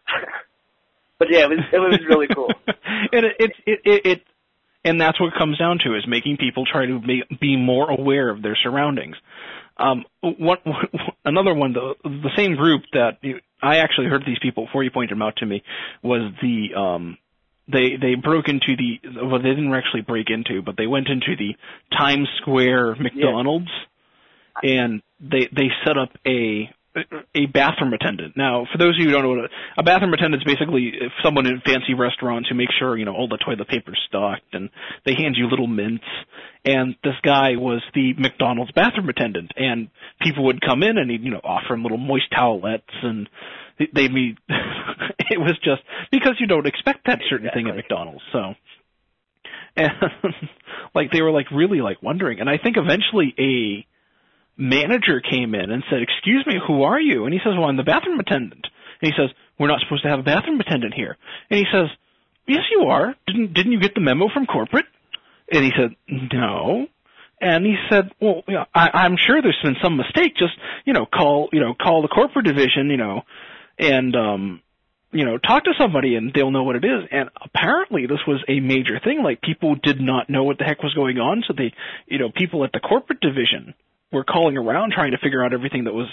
C: but, yeah, it was really cool.
B: And and that's what it comes down to, is making people try to be more aware of their surroundings. Another one, the same group that I actually heard these people before you pointed them out to me, was they broke into they didn't actually break into, but they went into the Times Square McDonald's, and they set up a bathroom attendant. Now, for those of you who don't know, a bathroom attendant is basically someone in fancy restaurants who makes sure, all the toilet paper's stocked, and they hand you little mints. And this guy was the McDonald's bathroom attendant, and people would come in and he'd, offer them little moist towelettes, and they'd be, it was just, because you don't expect that certain thing at McDonald's, so. And, they were, really, wondering. And I think eventually a manager came in and said, excuse me, who are you? And he says, well, I'm the bathroom attendant. And he says, we're not supposed to have a bathroom attendant here. And he says, yes, you are. Didn't you get the memo from corporate? And he said, no. And he said, well, I'm sure there's been some mistake. Just, call the corporate division, and, talk to somebody and they'll know what it is. And apparently this was a major thing. People did not know what the heck was going on. So people at the corporate division were calling around trying to figure out everything that was,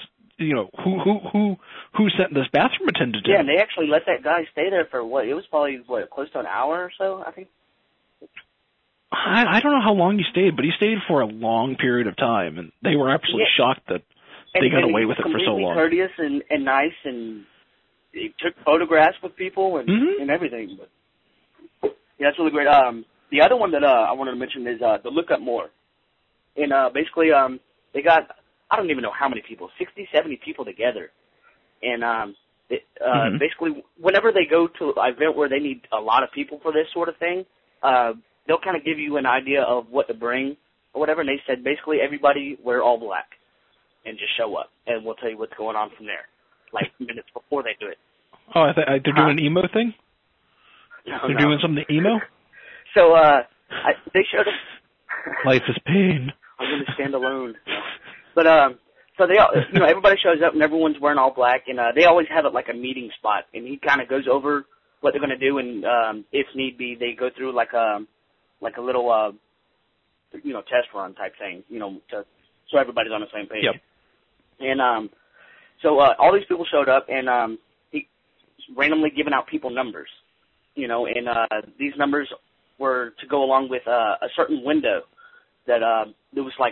B: who sent this bathroom attendant in.
C: Yeah, and they actually let that guy stay there for it was probably, close to an hour or so, I think?
B: I don't know how long he stayed, but he stayed for a long period of time, and they were absolutely shocked that they got away with it for so long.
C: Courteous and nice, and he took photographs with people and everything. But yeah, that's really great. The other one that I wanted to mention is the Look Up More. And basically, they got, I don't even know how many people, 60, 70 people together. And basically, whenever they go to an event where they need a lot of people for this sort of thing, they'll kind of give you an idea of what to bring or whatever. And they said, basically, everybody wear all black and just show up, and we'll tell you what's going on from there, minutes before they do it.
B: Oh, they're doing an emo thing? They're doing something emo?
C: So they showed up.
B: Life is pain.
C: I'm going to stand alone. But so they all, everybody shows up and everyone's wearing all black, and they always have it like a meeting spot, and he kind of goes over what they're going to do, and if need be, they go through like a little test run type thing, so everybody's on the same page.
B: Yep.
C: And so all these people showed up, and he randomly giving out people numbers, and these numbers were to go along with a certain window that there was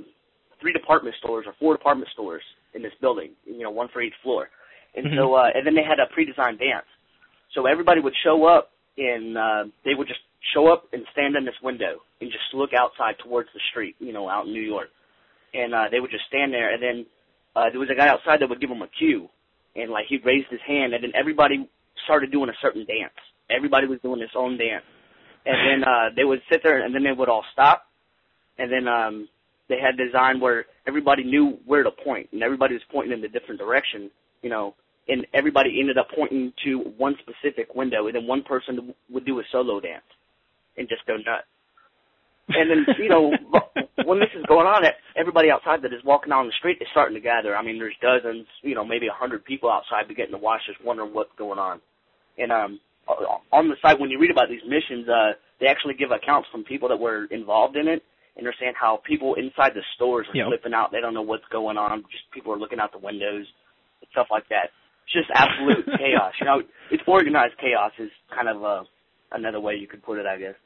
C: 3 department stores or 4 department stores in this building, one for each floor. And so, and then they had a pre-designed dance. So everybody would show up, and they would just show up and stand in this window and just look outside towards the street, out in New York. And they would just stand there, and then there was a guy outside that would give them a cue, and he raised his hand, and then everybody started doing a certain dance. Everybody was doing their own dance. And then they would sit there, and then they would all stop, and then they had design where everybody knew where to point, and everybody was pointing in a different direction, and everybody ended up pointing to one specific window, and then one person would do a solo dance and just go nuts. And then, when this is going on, everybody outside that is walking down the street is starting to gather. I mean, there's dozens, maybe 100 people outside beginning to watch, just wondering what's going on. And on the site, when you read about these missions, they actually give accounts from people that were involved in it, and they're saying how people inside the stores are flipping out. They don't know what's going on. Just people are looking out the windows and stuff like that. It's just absolute chaos. It's organized chaos is kind of another way you could put it, I guess.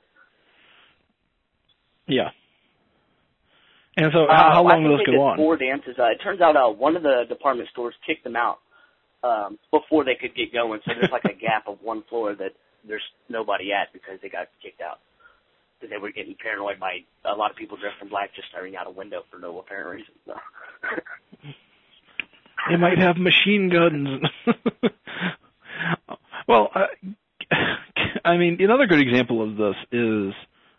B: Yeah. And so how long will this go on?
C: 4 dances. It turns out one of the department stores kicked them out before they could get going. So there's like a gap of one floor that there's nobody at because they got kicked out. Because they were getting paranoid by a lot of people dressed in black just staring out a window for no apparent reason. So.
B: They might have machine guns. Well, I mean, another good example of this is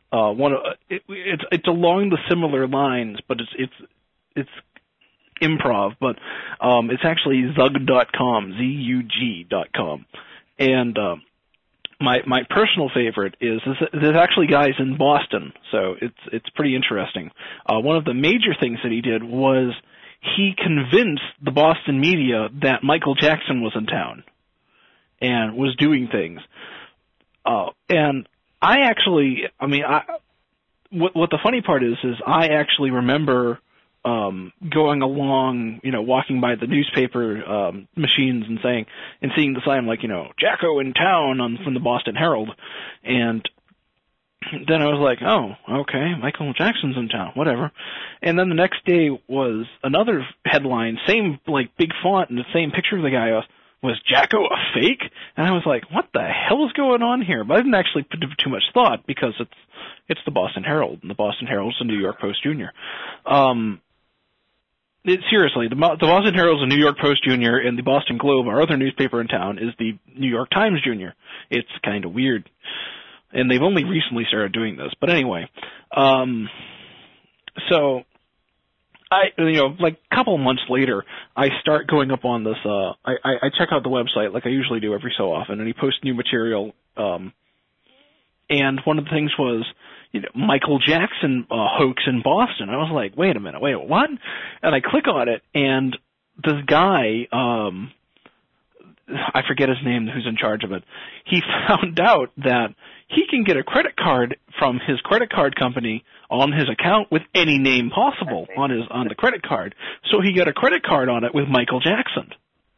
B: it's along the similar lines, but it's improv, but it's actually Zug.com, ZUG.com, and my personal favorite is there's actually guys in Boston, so it's pretty interesting. One of the major things that he did was he convinced the Boston media that Michael Jackson was in town and was doing things, and what the funny part is I actually remember going along, walking by the newspaper machines and seeing the sign like, Jacko in town from the Boston Herald, and then I was like, oh, okay, Michael Jackson's in town, whatever. And then the next day was another headline, same like big font and the same picture of the guy. Was Jacko a fake? And I was like, what the hell is going on here? But I didn't actually put too much thought because it's the Boston Herald, and the Boston Herald's the New York Post Junior. Seriously, the Boston Herald's the New York Post Junior, and the Boston Globe, our other newspaper in town, is the New York Times Junior. It's kind of weird. And they've only recently started doing this. But anyway, so like a couple months later, I start going up on this, I check out the website like I usually do every so often, and he posts new material, and one of the things was, Michael Jackson hoax in Boston. I was like, wait a minute, what? And I click on it, and this guy, I forget his name, who's in charge of it, he found out that he can get a credit card from his credit card company on his account with any name possible on the credit card. So he got a credit card on it with Michael Jackson.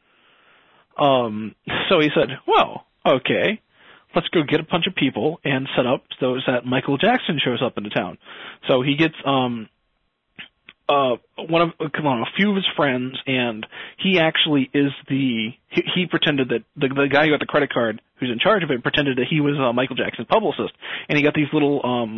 B: So he said, well, okay, let's go get a bunch of people and set up so that Michael Jackson shows up in the town. So he gets a few of his friends, and he actually is he pretended that the guy who got the credit card, who's in charge of it, pretended that he was Michael Jackson's publicist, and he got these little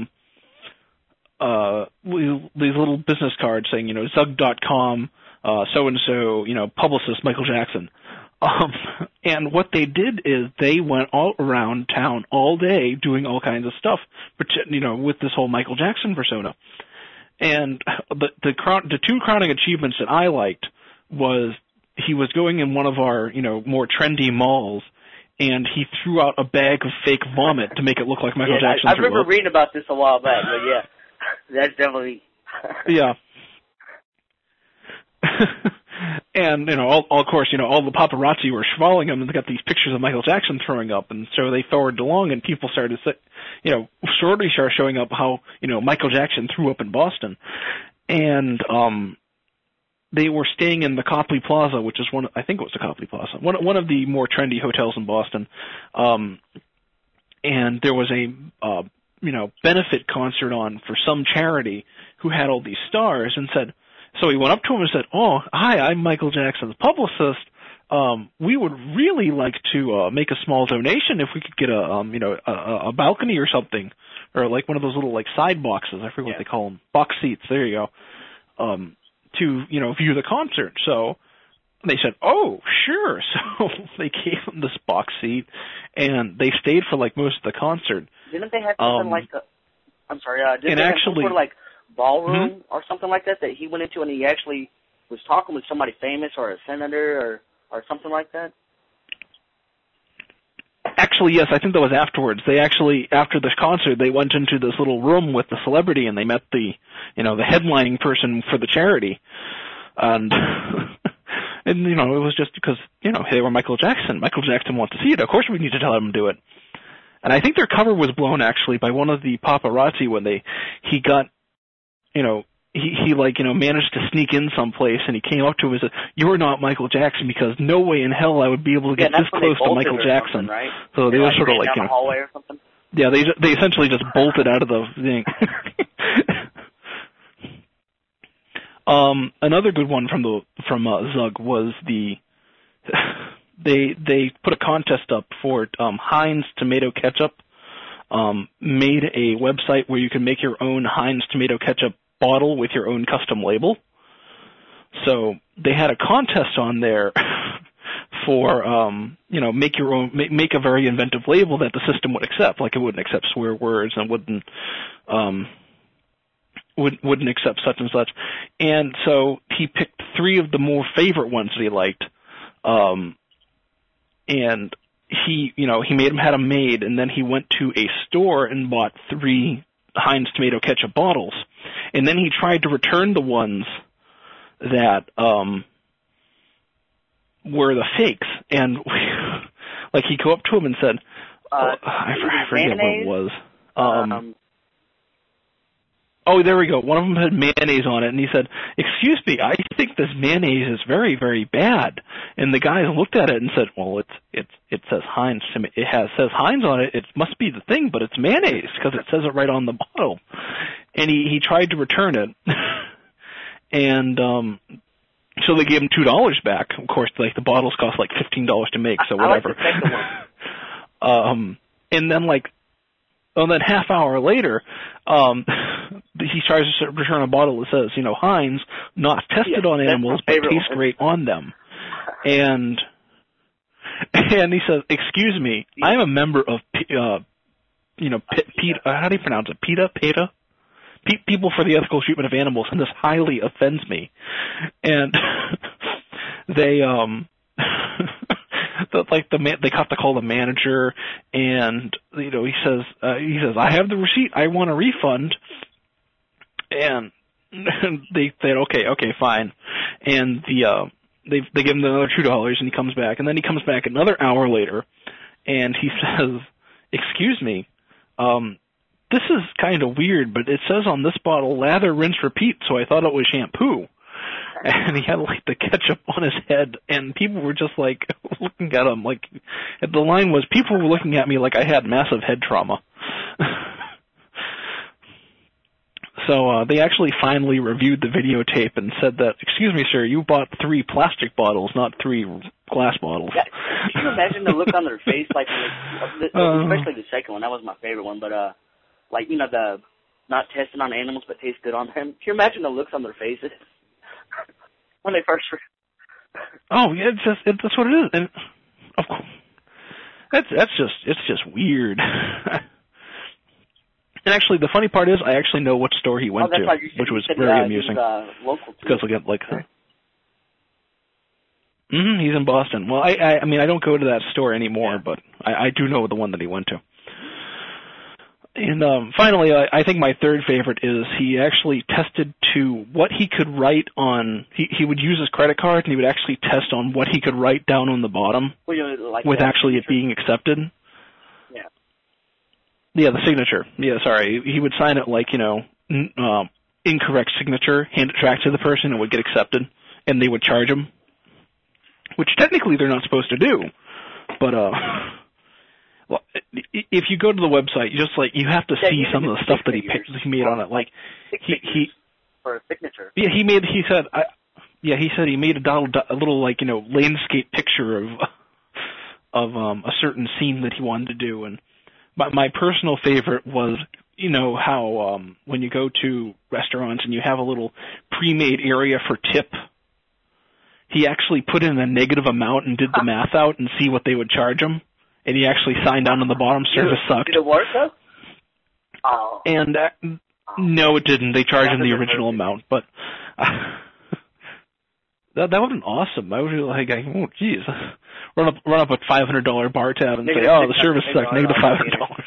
B: business cards saying, Zug.com, so and so, publicist Michael Jackson. And what they did is they went all around town all day doing all kinds of stuff, with this whole Michael Jackson persona. And the two crowning achievements that I liked was he was going in one of our, more trendy malls, and he threw out a bag of fake vomit to make it look like Michael Jackson.
C: I remember reading about this a while back, but yeah, that's definitely.
B: Yeah. And, of course, all the paparazzi were following him and they got these pictures of Michael Jackson throwing up, and so they forwarded along, and people started to say, shortly started showing up how, Michael Jackson threw up in Boston. And, they were staying in the Copley Plaza, which is I think it was the Copley Plaza, one of the more trendy hotels in Boston. And there was a, benefit concert on for some charity who had all these stars, and so he went up to him and said, "Oh, hi, I'm Michael Jackson's publicist. We would really like to make a small donation if we could get a balcony or something, or like one of those little like side boxes. I forget what they call them, box seats. There you go. To view the concert." So they said, "Oh, sure." So they gave him this box seat, and they stayed for like most of the concert.
C: Didn't they have something like I'm sorry. Didn't they have some sort of like ballroom or something like that he went into, and he actually was talking with somebody famous or a senator or something like that?
B: Actually, yes, I think that was afterwards. They actually, after this concert, they went into this little room with the celebrity and they met the headlining person for the charity. And, and, it was just because, they were Michael Jackson. Michael Jackson wants to see it. Of course we need to tell him to do it. And I think their cover was blown, actually, by one of the paparazzi when he got, he managed to sneak in someplace, and he came up to him and said, "You're not Michael Jackson, because no way in hell I would be able to get this close to Michael Jackson."
C: Right?
B: So they were sort of like,
C: down the hallway or something?
B: Yeah, they essentially just bolted out of the thing. Another good one from Zug was they put a contest up for Heinz tomato ketchup. Made a website where you can make your own Heinz tomato ketchup bottle with your own custom label. So they had a contest on there for make a very inventive label that the system would accept. Like, it wouldn't accept swear words and wouldn't accept such and such. And so he picked 3 of the more favorite ones that he liked. And he had them made, and then he went to a store and bought 3 Heinz tomato ketchup bottles. And then he tried to return the ones that were the fakes. And like, he'd go up to him and said, I forget what it was. Oh, there we go. One of them had mayonnaise on it, and he said, "Excuse me, I think this mayonnaise is very, very bad." And the guy looked at it and said, "Well, it says Heinz. It says Heinz on it. It must be the thing, but it's mayonnaise because it says it right on the bottle." And he tried to return it, and so they gave him $2 back. Of course, like, the bottles cost like $15 to make, so whatever.
C: I like the second one.
B: And then then half hour later, he tries to return a bottle that says, Heinz, not tested on animals, but tastes great on them. And he says, "Excuse me, I'm a member of, how do you pronounce it? PETA? People for the Ethical Treatment of Animals, and this highly offends me." And they they have to call the manager, and he says, "I have the receipt. I want a refund." And they said, "Okay, fine." And they give him another $2, and he comes back, and then he comes back another hour later, and he says, "Excuse me, this is kind of weird, but it says on this bottle, lather, rinse, repeat, so I thought it was shampoo." And he had the ketchup on his head, and people were just looking at him the line was, people were looking at me like I had massive head trauma. So they actually finally reviewed the videotape and said that, "Excuse me, sir, you bought 3 plastic bottles, not 3 glass bottles."
C: Yeah, can you imagine the look on their face, especially the second one? That was my favorite one, but the not testing on animals but taste good on them. Can you imagine the looks on their faces when they first?
B: Oh yeah, that's what it is, and of course, it's just weird. And actually, the funny part is, I actually know what store he went to, which was very amusing.
C: Local too.
B: Because he's in Boston. Well, I don't go to that store anymore, but I do know the one that he went to. And finally, I think my third favorite is he actually tested to what he could write on. He would use his credit card, and he would actually test on what he could write down on the bottom with actually it being accepted. Yeah, the signature. Yeah, sorry. He would sign it incorrect signature, hand it back to the person, and would get accepted, and they would charge him, which technically they're not supposed to do. But well, if you go to the website, you have to see some of the stuff that he made on it. He
C: for a signature.
B: Yeah, he said he made a little landscape picture of a certain scene that he wanted to do. And my personal favorite was, how when you go to restaurants and you have a little pre-made area for tip, he actually put in a negative amount and did the math out and see what they would charge him. And he actually signed down on the bottom, service sucked.
C: Did it work, though? Oh.
B: And no, it didn't. They charged him the original amount. But That would have been awesome. I would be like, oh, geez. Run up a $500 bar tab and say, oh, the service sucks, negative $500.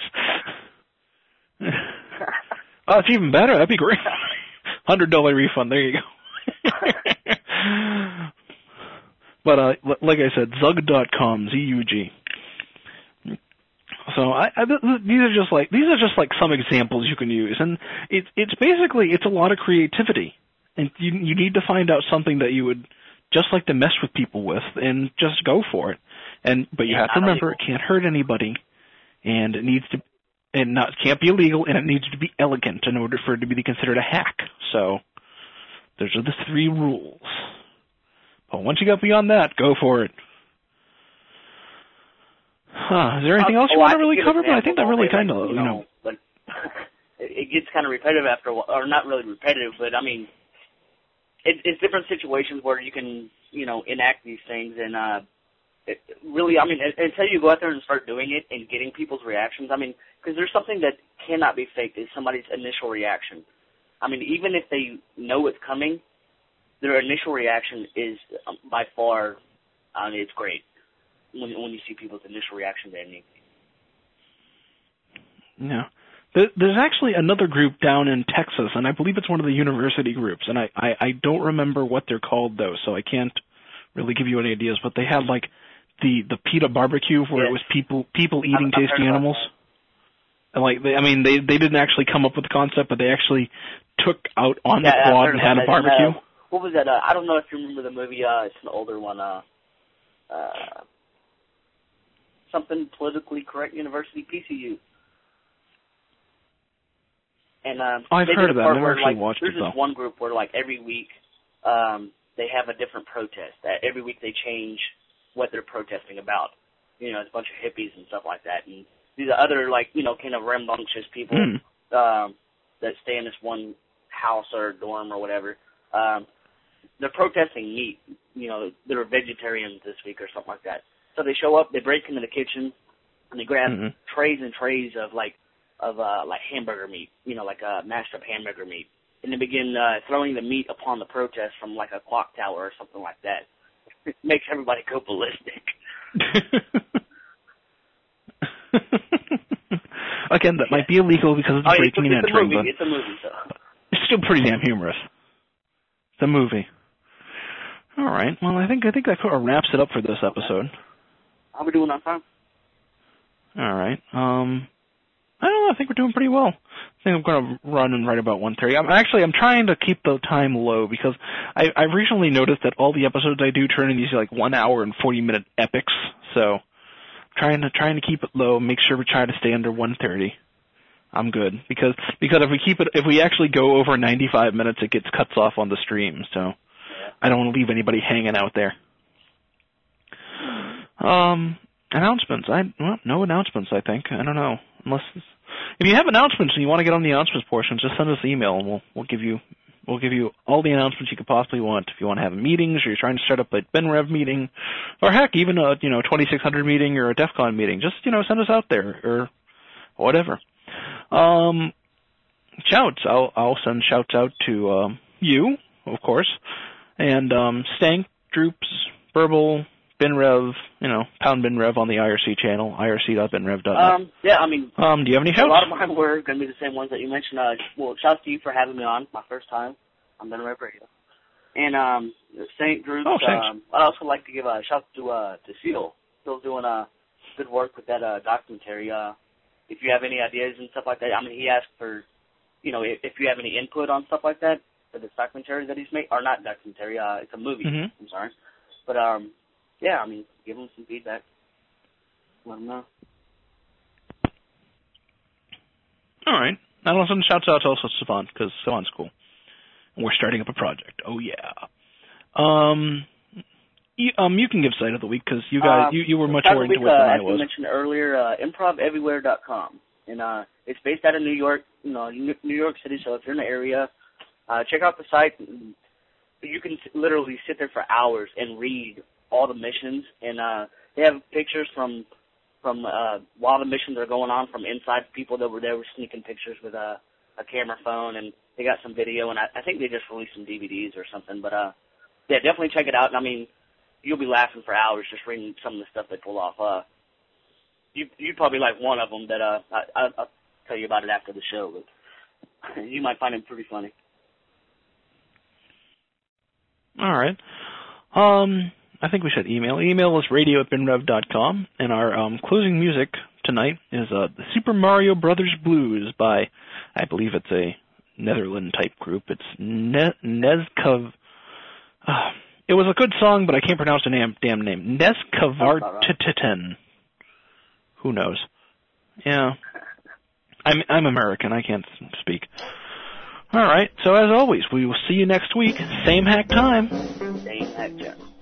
B: Oh, it's even better. That'd be great. $100 refund. There you go. But like I said, Zug.com, Z-U-G. So these are just like some examples you can use, and it's basically a lot of creativity, and you need to find out something that you would just like to mess with people with, and just go for it. But you have to remember it can't hurt anybody, and it needs to. Can't be illegal, and it needs to be elegant in order for it to be considered a hack. So, those are the 3 rules. But once you get beyond that, go for it. Is there anything else you want to really cover? But I think that really kind of,
C: like, it gets kind of repetitive after a while, or not really repetitive, but I mean, it's different situations where you can, enact these things, and really, I mean, until you go out there and start doing it and getting people's reactions, I mean, because there's something that cannot be faked is somebody's initial reaction. I mean, even if they know it's coming, their initial reaction is by far, it's great when you see people's initial reaction to anything.
B: Yeah. There's actually another group down in Texas, and I believe it's one of the university groups, and I don't remember what they're called, though, so I can't really give you any ideas, but they had, like, the PETA barbecue where it was people eating tasty animals. And like they didn't actually come up with the concept, but they actually took out on the quad and had a barbecue.
C: What was that? I don't know if you remember the movie. It's an older one. Something Politically Correct University, PCU. And
B: I've heard of that. I've never actually watched it, though.
C: There's this one group where, like, every week they have a different protest. Every week they change what they're protesting about. It's a bunch of hippies and stuff like that. And these are other, like, kind of rambunctious people that stay in this one house or dorm or whatever. They're protesting meat. They're vegetarians this week or something like that. So they show up, they break into the kitchen, and they grab trays and trays of hamburger meat, like mashed up hamburger meat. And they begin throwing the meat upon the protest from, like, a clock tower or something like that. It makes everybody go ballistic.
B: Again, that might be illegal because it's breaking and entering, but
C: it's a movie, so
B: it's still pretty damn humorous. It's a movie. All right. Well, I think that sort of wraps it up for this episode.
C: How are we doing on time?
B: All right. I don't know. I think we're doing pretty well. I think I'm going to run and right about 1:30. I'm trying to keep the time low because I've recently noticed that all the episodes I do turn into these like 1 hour and 40-minute epics. So trying to keep it low, make sure we try to stay under 1:30. I'm good because if we actually go over 95 minutes, it gets cuts off on the stream. So I don't want to leave anybody hanging out there. Announcements. No announcements, I think. I don't know. Unless if you have announcements and you want to get on the announcements portion, just send us an email and we'll give you all the announcements you could possibly want. If you want to have meetings or you're trying to start up a BenRev meeting, or heck, even a 2600 meeting or a DEF CON meeting, just send us out there or whatever. Shouts. I'll send shouts out to you, of course, and Stank, Droops, Burble, BenRev, pound BenRev on the IRC channel, irc.benrev.net.
C: Yeah, I mean,
B: do you have any shouts?
C: A lot of mine were going to be the same ones that you mentioned. Well, shouts to you for having me on, my first time on BenRev Radio. And St. Droops, I'd also like to give a shout to Seal. Still doing good work with that documentary. If you have any ideas and stuff like that, I mean, he asked for, if you have any input on stuff like that for this documentary that he's made, or not documentary, it's a movie, I'm sorry. But, yeah, I mean, give him some feedback. Let him know.
B: All right. I want some shouts out also to Savant, because Savant's cool. And we're starting up a project. Oh, yeah. You can give Site of the Week, because you guys, you were much more into it than I was.
C: As I mentioned earlier, improveverywhere.com. And it's based out of New York, New York City, so if you're in the area, check out the site. You can literally sit there for hours and read all the missions, and they have pictures from while the missions are going on from inside. People that were there were sneaking pictures with a camera phone, and they got some video, and I think they just released some DVDs or something. But yeah, definitely check it out. And I mean, you'll be laughing for hours just reading some of the stuff they pull off. You'd probably like one of them that I'll tell you about it after the show, but you might find it pretty funny.
B: All right. I think we should email. Email us radio@binrev.com, and our closing music tonight is the Super Mario Brothers Blues by, I believe it's a Netherlands-type group. It's Nezkov. It was a good song, but I can't pronounce the damn name. Nezkavartiten. Who knows? Yeah. I'm American. I can't speak. All right. So as always, we will see you next week. Same hack time.
C: Same hack time.